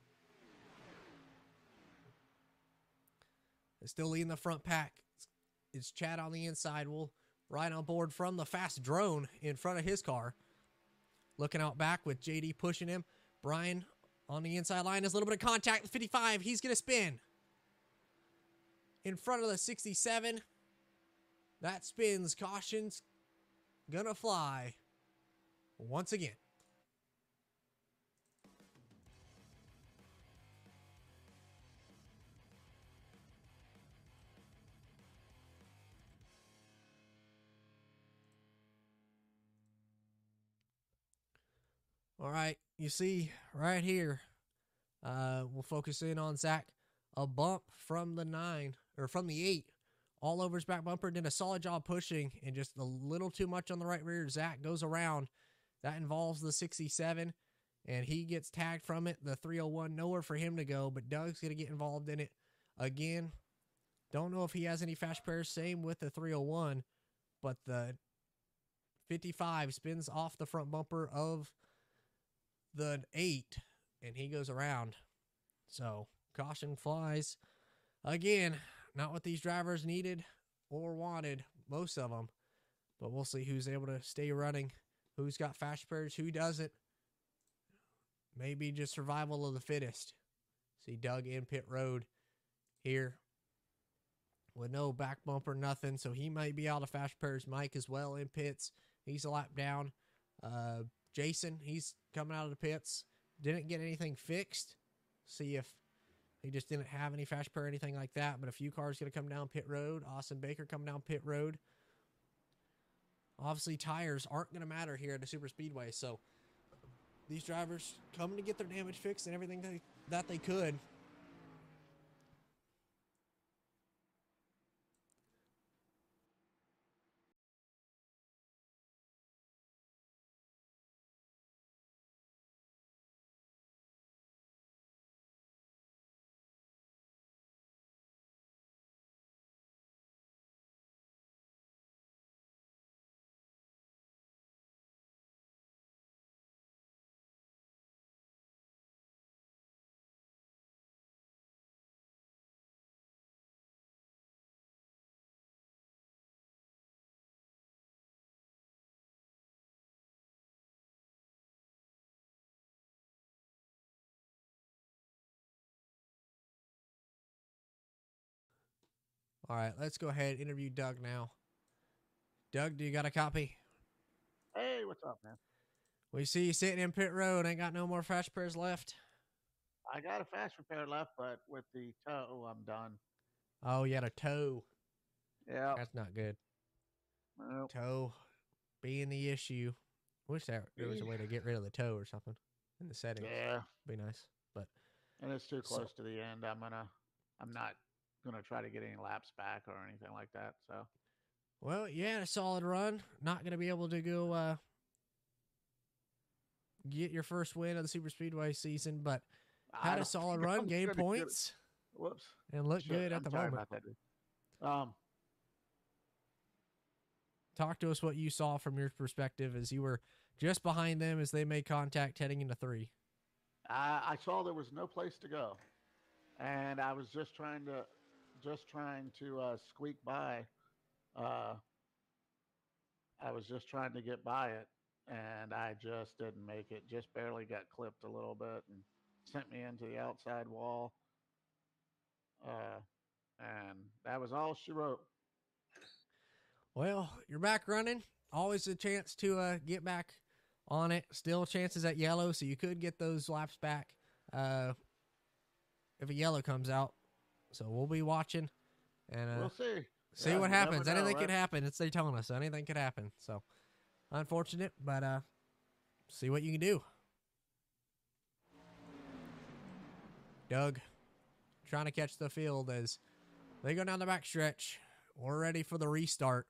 They're still leading the front pack. It's Chad on the inside. We'll ride on board from the fast drone in front of his car. Looking out back with JD pushing him. Brian on the inside line. There's a little bit of contact with 55. He's going to spin. In front of the 67. That spins. Caution's gonna fly once again. All right, you see right here, we'll focus in on Zach. A bump from the 9, or from the 8, all over his back bumper. Did a solid job pushing, and just a little too much on the right rear. Zach goes around. That involves the 67, and he gets tagged from it. The 301, nowhere for him to go, but Doug's going to get involved in it again. Don't know if he has any fast pairs. Same with the 301, but the 55 spins off the front bumper of the 8, and he goes around. So caution flies again. Not what these drivers needed or wanted, most of them, but we'll see who's able to stay running, who's got fast pairs, who doesn't. Maybe just survival of the fittest. See Doug in pit road here with no back bumper, nothing, so he might be out of fast pairs. Mike as well in pits. He's a lap down. Jason, he's coming out of the pits. Didn't get anything fixed. See if he just didn't have any fast pair or anything like that. But a few cars going to come down pit road. Austin Baker coming down pit road. Obviously, tires aren't going to matter here at the Super Speedway. So these drivers coming to get their damage fixed and everything that they could. All right, let's go ahead and interview Doug now. Doug, do you got a copy? Hey, what's up, man? We see you sitting in pit road. Ain't got no more fast pairs left. I got a fast repair left, but with the tow, I'm done. Oh, you had a tow. Yeah. That's not good. Well, Tow being the issue. Wish there was a way to get rid of the tow or something in the settings. yeah. Be nice. But And it's too close to the end. I'm not gonna try to get any laps back or anything like that. So well, you had a solid run. Not gonna be able to go get your first win of the Super Speedway season, but I had a don't solid think run, I'm gained gonna get it. points, Whoops. and looked Shit, good at I'm the sorry moment. about that, dude. Talk to us what you saw from your perspective as you were just behind them as they made contact heading into 3. I saw there was no place to go, and I was just trying to squeak by. I was just trying to get by it, and I just didn't make it. Just barely got clipped a little bit and sent me into the outside wall. And that was all she wrote. Well, you're back running. Always a chance to get back on it. Still chances at yellow, so you could get those laps back if a yellow comes out. So we'll be watching and We'll see. see Yeah, what you happens. never know, Anything could right? happen. It's Daytona, so anything could happen. So unfortunate, but see what you can do. Doug trying to catch the field as they go down the back stretch. We're ready for the restart.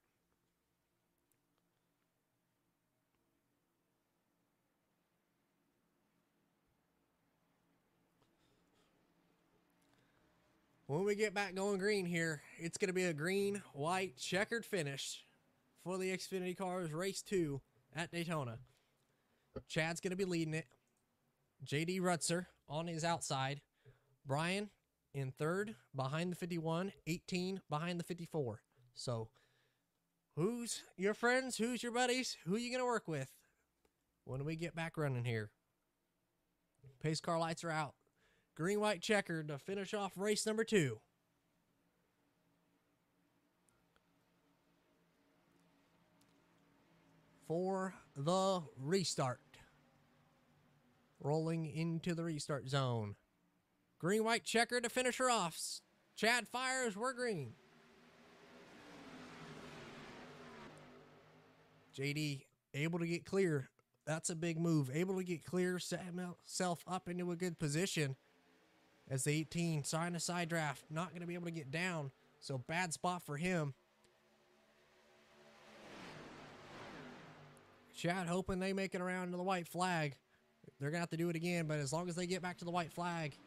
when we get back going green here, it's going to be a green, white, checkered finish for the Xfinity Cars Race 2 at Daytona. Chad's going to be leading it. JD Rutzer on his outside. Brian in third behind the 51, 18 behind the 54. So who's your friends? Who's your buddies? Who are you going to work with when we get back running here? Pace car lights are out. Green, white, checkered to finish off race number 2. For the restart. Rolling into the restart zone. Green, white, checkered to finish her off. Chad fires, we're green. JD able to get clear. That's a big move. Able to get clear, set himself up into a good position. As the 18 sign a side draft, not going to be able to get down. So bad spot for him. Chad hoping they make it around to the white flag. They're going to have to do it again, but as long as they get back to the white flag,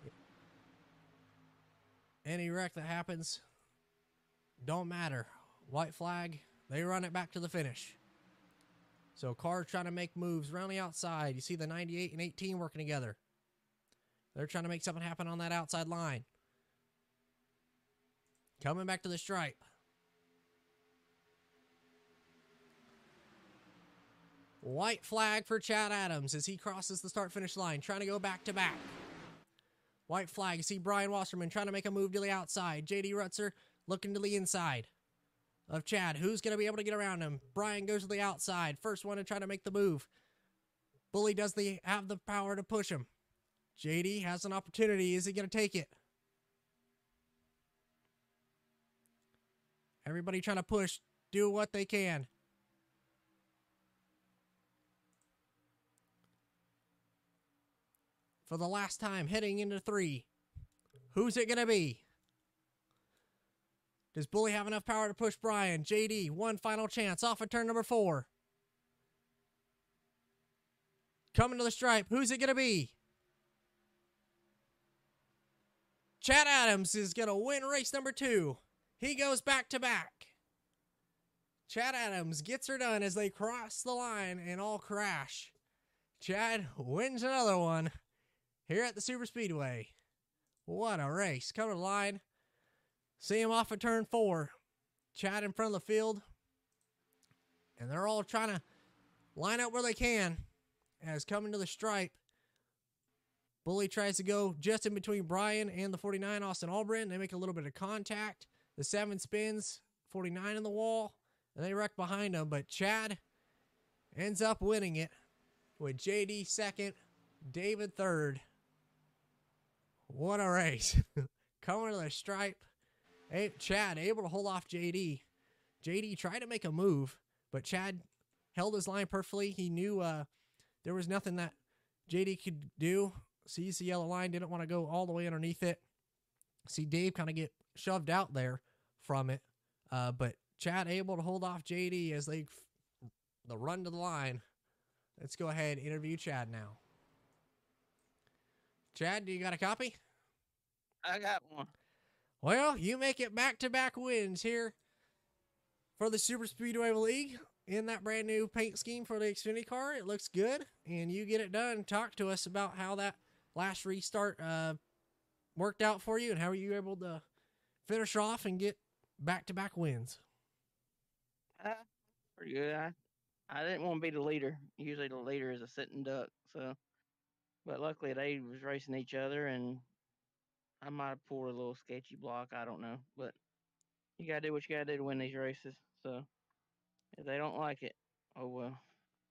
any wreck that happens, don't matter. White flag, they run it back to the finish. So cars trying to make moves around the outside. You see the 98 and 18 working together. They're trying to make something happen on that outside line. Coming back to the stripe. White flag for Chad Adams as he crosses the start-finish line, trying to go back-to-back. White flag. You see Brian Wasserman trying to make a move to the outside. JD Rutzer looking to the inside of Chad. Who's going to be able to get around him? Brian goes to the outside. First one to try to make the move. Bully does have the power to push him. JD has an opportunity. Is he going to take it? Everybody trying to push, do what they can. For the last time, heading into 3. Who's it going to be? Does Bully have enough power to push Brian? JD, one final chance off of turn number 4. Coming to the stripe. Who's it going to be? Chad Adams is going to win race number 2. He goes back-to-back. Chad Adams gets her done as they cross the line and all crash. Chad wins another one here at the Super Speedway. What a race. Come to the line. See him off of turn 4. Chad in front of the field. And they're all trying to line up where they can as coming to the stripe. Bully tries to go just in between Brian and the 49, Austin Albrin. They make a little bit of contact. The 7 spins, 49 in the wall, and they wreck behind him. But Chad ends up winning it with JD second, David third. What a race. Coming to the stripe. Chad able to hold off JD. JD tried to make a move, but Chad held his line perfectly. He knew there was nothing that JD could do. Sees the yellow line, didn't want to go all the way underneath it. See Dave kind of get shoved out there from it. But Chad able to hold off JD as the run to the line. Let's go ahead and interview Chad now. Chad, do you got a copy? I got one. Well, you make it back-to-back wins here for the Super Speedway League in that brand new paint scheme for the Xfinity car. It looks good, and you get it done. Talk to us about how that last restart worked out for you and how were you able to finish off and get back-to-back wins. Pretty good. I didn't want to be the leader. Usually the leader is a sitting duck. So, but luckily they was racing each other, and I might have pulled a little sketchy block. I don't know, but you gotta do what you gotta do to win these races. So if they don't like it, oh well.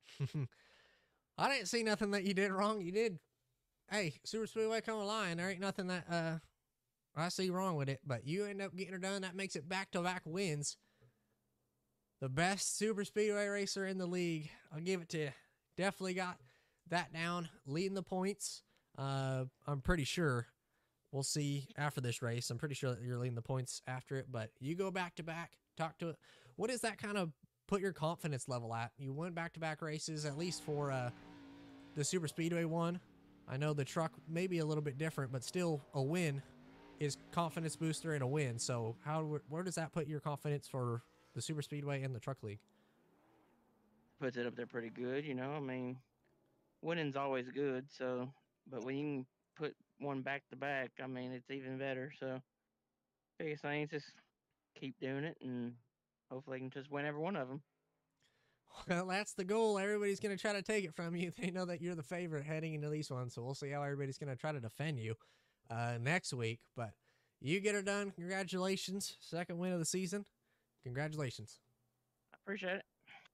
I didn't see nothing that you did wrong. You did. Hey, Super Speedway come line. There ain't nothing that I see wrong with it, but you end up getting her done. That makes it back-to-back wins. The best Super Speedway racer in the league. I'll give it to you. Definitely got that down. Leading the points. I'm pretty sure. We'll see after this race. I'm pretty sure that you're leading the points after it, but you go back-to-back. Talk to it. What does that kind of put your confidence level at? You won back-to-back races, at least for the Super Speedway one. I know the truck may be a little bit different, but still a win is confidence booster and a win. So where does that put your confidence for the Super Speedway and the Truck League? Puts it up there pretty good, you know. I mean, winning's always good. So, but when you can put one back to back, I mean, it's even better. So, biggest thing is just keep doing it, and hopefully, you can just win every one of them. Well, that's the goal. Everybody's going to try to take it from you. They know that you're the favorite heading into these ones, so we'll see how everybody's going to try to defend you next week. But you get it done. Congratulations. Second win of the season. Congratulations. I appreciate it.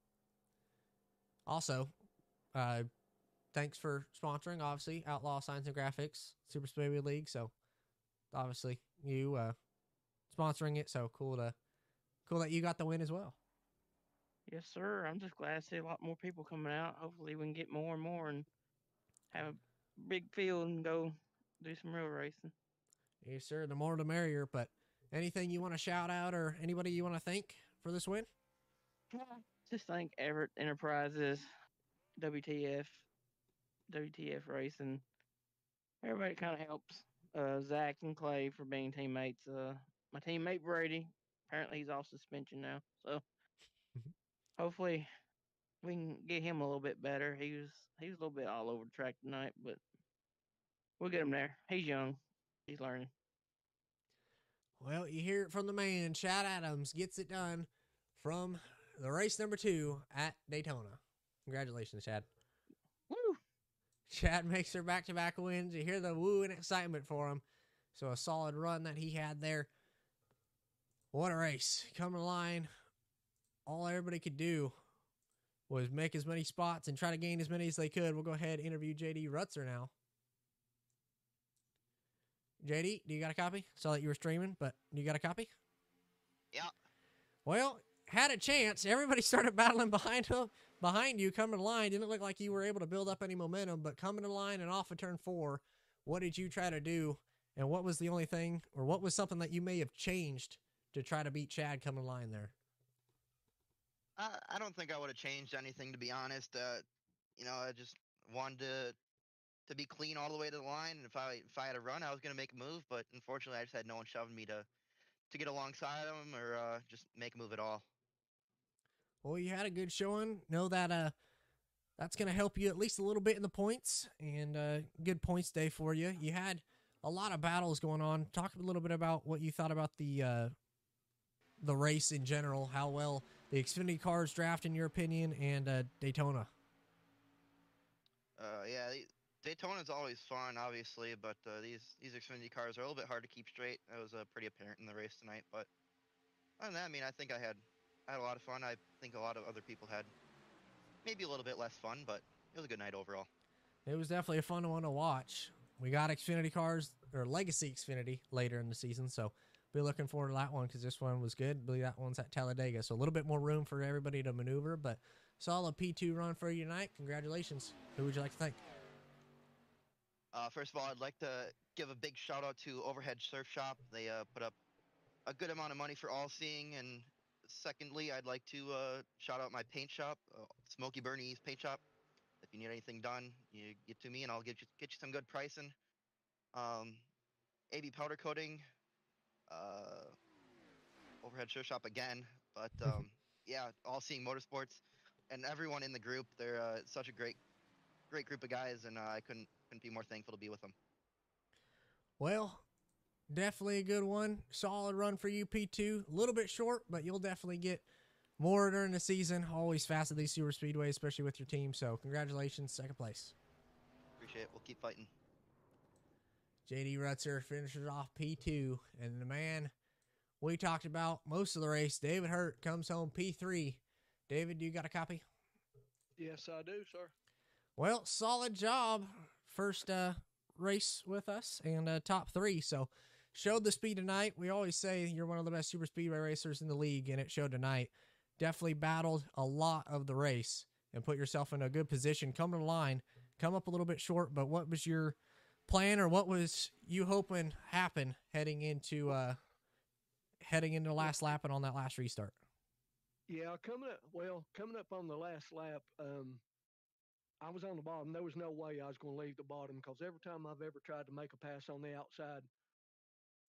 Also, thanks for sponsoring, obviously, Outlaw Signs and Graphics, Super Speedway League. So, obviously, you sponsoring it. So cool that you got the win as well. Yes, sir. I'm just glad to see a lot more people coming out. Hopefully, we can get more and more and have a big field and go do some real racing. Yes, sir. The more the merrier. But anything you want to shout out or anybody you want to thank for this win? Just thank Everett Enterprises, WTF Racing. Everybody kind of helps. Zach and Clay for being teammates. My teammate Brady, apparently he's off suspension now. So hopefully we can get him a little bit better. He was a little bit all over the track tonight, but we'll get him there. He's young. He's learning. Well, you hear it from the man. Chad Adams gets it done from the race number 2 at Daytona. Congratulations, Chad. Woo! Chad makes her back-to-back wins. You hear the woo and excitement for him. So a solid run that he had there. What a race. Coming to the line, all everybody could do was make as many spots and try to gain as many as they could. We'll go ahead and interview JD Rutzer now. JD, do you got a copy? Saw that you were streaming, but you got a copy? Yeah. Well, had a chance. Everybody started battling behind you coming to the line. Didn't look like you were able to build up any momentum, but coming to the line and off of turn 4, what did you try to do? And what was the only thing, or what was something that you may have changed to try to beat Chad coming to the line there? I don't think I would have changed anything, to be honest. I just wanted to be clean all the way to the line. And if I had a run, I was gonna make a move. But unfortunately, I just had no one shoving me to get alongside him or just make a move at all. Well, you had a good showing. Know that that's going to help you at least a little bit in the points, and good points day for you. You had a lot of battles going on. Talk a little bit about what you thought about the race in general, how well the Xfinity cars draft in your opinion, and Daytona. Yeah, Daytona's always fun, obviously, but these Xfinity cars are a little bit hard to keep straight. That was pretty apparent in the race tonight. But other than that, I mean, I think I had a lot of fun. I think a lot of other people had maybe a little bit less fun, but it was a good night overall. It was definitely a fun one to watch. We got Xfinity cars, or Legacy Xfinity, later in the season, so be looking forward to that one because this one was good. I believe that one's at Talladega, so a little bit more room for everybody to maneuver, but solid P2 run for you tonight. Congratulations. Who would you like to thank? First of all, I'd like to give a big shout out to Overhead Surf Shop. They put up a good amount of money for All Seeing, and secondly, I'd like to shout out my paint shop, Smoky Bernie's Paint Shop. If you need anything done, you get to me, and I'll get you some good pricing. AB Powder Coating, Overhead Surf Shop again, but yeah, All Seeing Motorsports, and everyone in the group. They're such a great group of guys, and I couldn't be more thankful to be with them. Well, definitely a good one. Solid run for you, P2. A little bit short, but you'll definitely get more during the season. Always fast at these super speedways, especially with your team. So congratulations, second place. Appreciate it. We'll keep fighting. JD Rutzer finishes off P2. And the man we talked about most of the race, David Hurt, comes home P3. David, do you got a copy? Yes, I do, sir. Well, solid job. First race with us and top 3. So showed the speed tonight. We always say you're one of the best super speedway racers in the league, and it showed tonight. Definitely battled a lot of the race and put yourself in a good position. Come to the line, come up a little bit short, but what was your plan, or what was you hoping happen heading into the last lap and on that last restart? Yeah, coming up on the last lap, I was on the bottom. There was no way I was going to leave the bottom because every time I've ever tried to make a pass on the outside,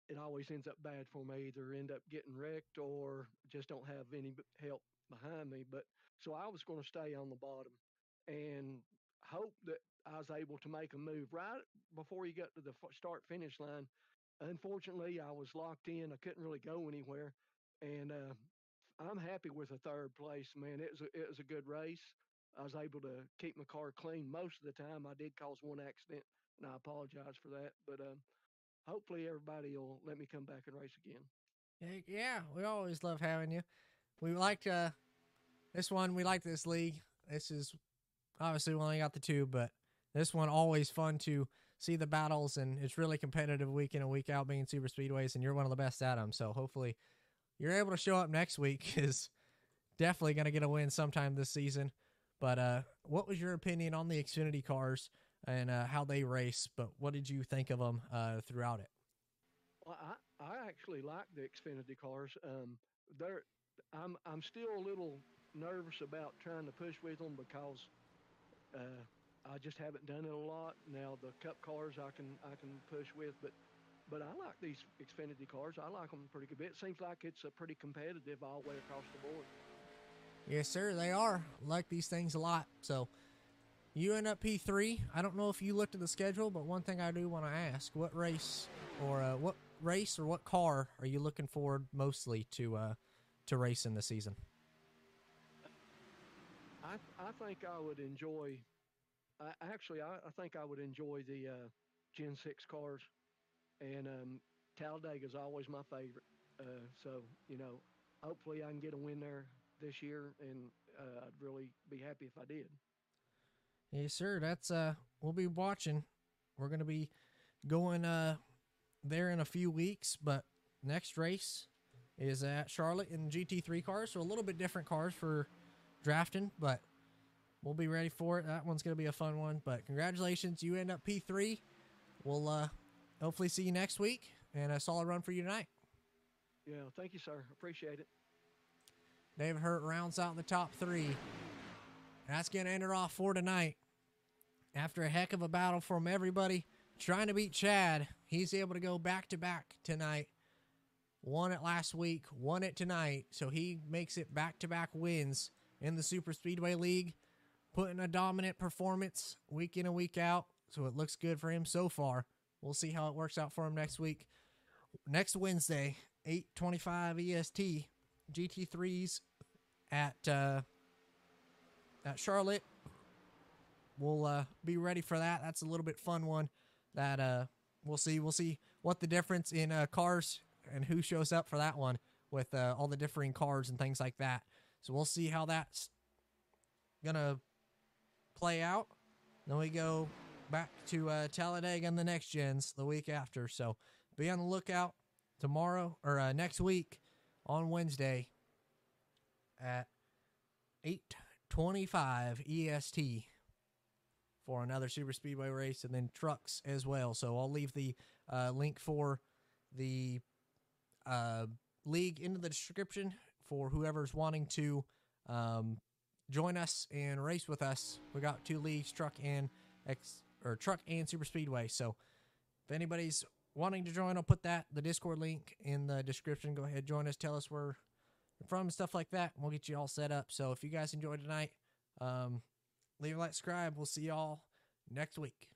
it always ends up bad for me. Either end up getting wrecked or just don't have any help behind me. But so I was going to stay on the bottom and hope that I was able to make a move right before you got to the start finish line. Unfortunately, I was locked in. I couldn't really go anywhere, and I'm happy with a third place. Man, it was a good race. I was able to keep my car clean most of the time. I did cause one accident, and I apologize for that. But hopefully, everybody will let me come back and race again. Yeah, we always love having you. We like this one. We like this league. This is obviously we only got the two, but this one always fun to see the battles, and it's really competitive week in and week out being super speedways, and you're one of the best at them. So hopefully you're able to show up next week, because definitely going to get a win sometime this season. But what was your opinion on the Xfinity cars and how they race? But what did you think of them throughout it? Well, I actually like the Xfinity cars. I'm still a little nervous about trying to push with them because I just haven't done it a lot. Now the Cup cars I can push with, but I like these Xfinity cars. I like them pretty good bit. It seems like it's a pretty competitive all the way across the board. Yes, sir, they are. Like these things a lot. So you end up P3. I don't know if you looked at the schedule, but one thing I do want to ask: what race or what car are you looking forward mostly to race in the season? I think I would enjoy. I think I would enjoy the Gen 6 cars, and Talladega is always my favorite. So hopefully I can get a win there this year, and I'd really be happy if I did. Yes, sir. That's we'll be watching. We're gonna be going there in a few weeks, but next race is at Charlotte in GT3 cars, so a little bit different cars for drafting, but we'll be ready for it. That one's going to be a fun one, but congratulations. You end up P3. We'll hopefully see you next week, and a solid run for you tonight. Yeah, thank you, sir. Appreciate it. David Hurt rounds out the top three. That's going to end it off for tonight. After a heck of a battle from everybody trying to beat Chad, he's able to go back-to-back tonight. Won it last week, won it tonight, so he makes it back-to-back wins in the Super Speedway League, putting a dominant performance week in and week out, so it looks good for him so far. We'll see how it works out for him next week. Next Wednesday, 8:25 EST, GT3s at Charlotte. We'll be ready for that. That's a little bit fun one that we'll see. We'll see what the difference in cars and who shows up for that one with all the differing cars and things like that. So we'll see how that's going to play out. Then we go back to Talladega and the next gens the week after. So be on the lookout tomorrow or next week on Wednesday at 8:25 EST for another Super Speedway race, and then trucks as well. So I'll leave the link for the league into the description for whoever's wanting to join us and race with us. We got two leagues, truck and Super Speedway. So if anybody's wanting to join, I'll put the Discord link in the description. Go ahead, join us, tell us where you're from and stuff like that, and we'll get you all set up. So if you guys enjoyed tonight, leave a like, subscribe. We'll see y'all next week.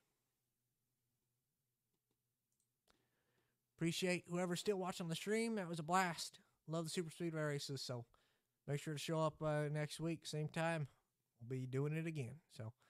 Appreciate whoever's still watching the stream. That was a blast. Love the Super Speedway races, so make sure to show up next week, same time. We'll be doing it again. So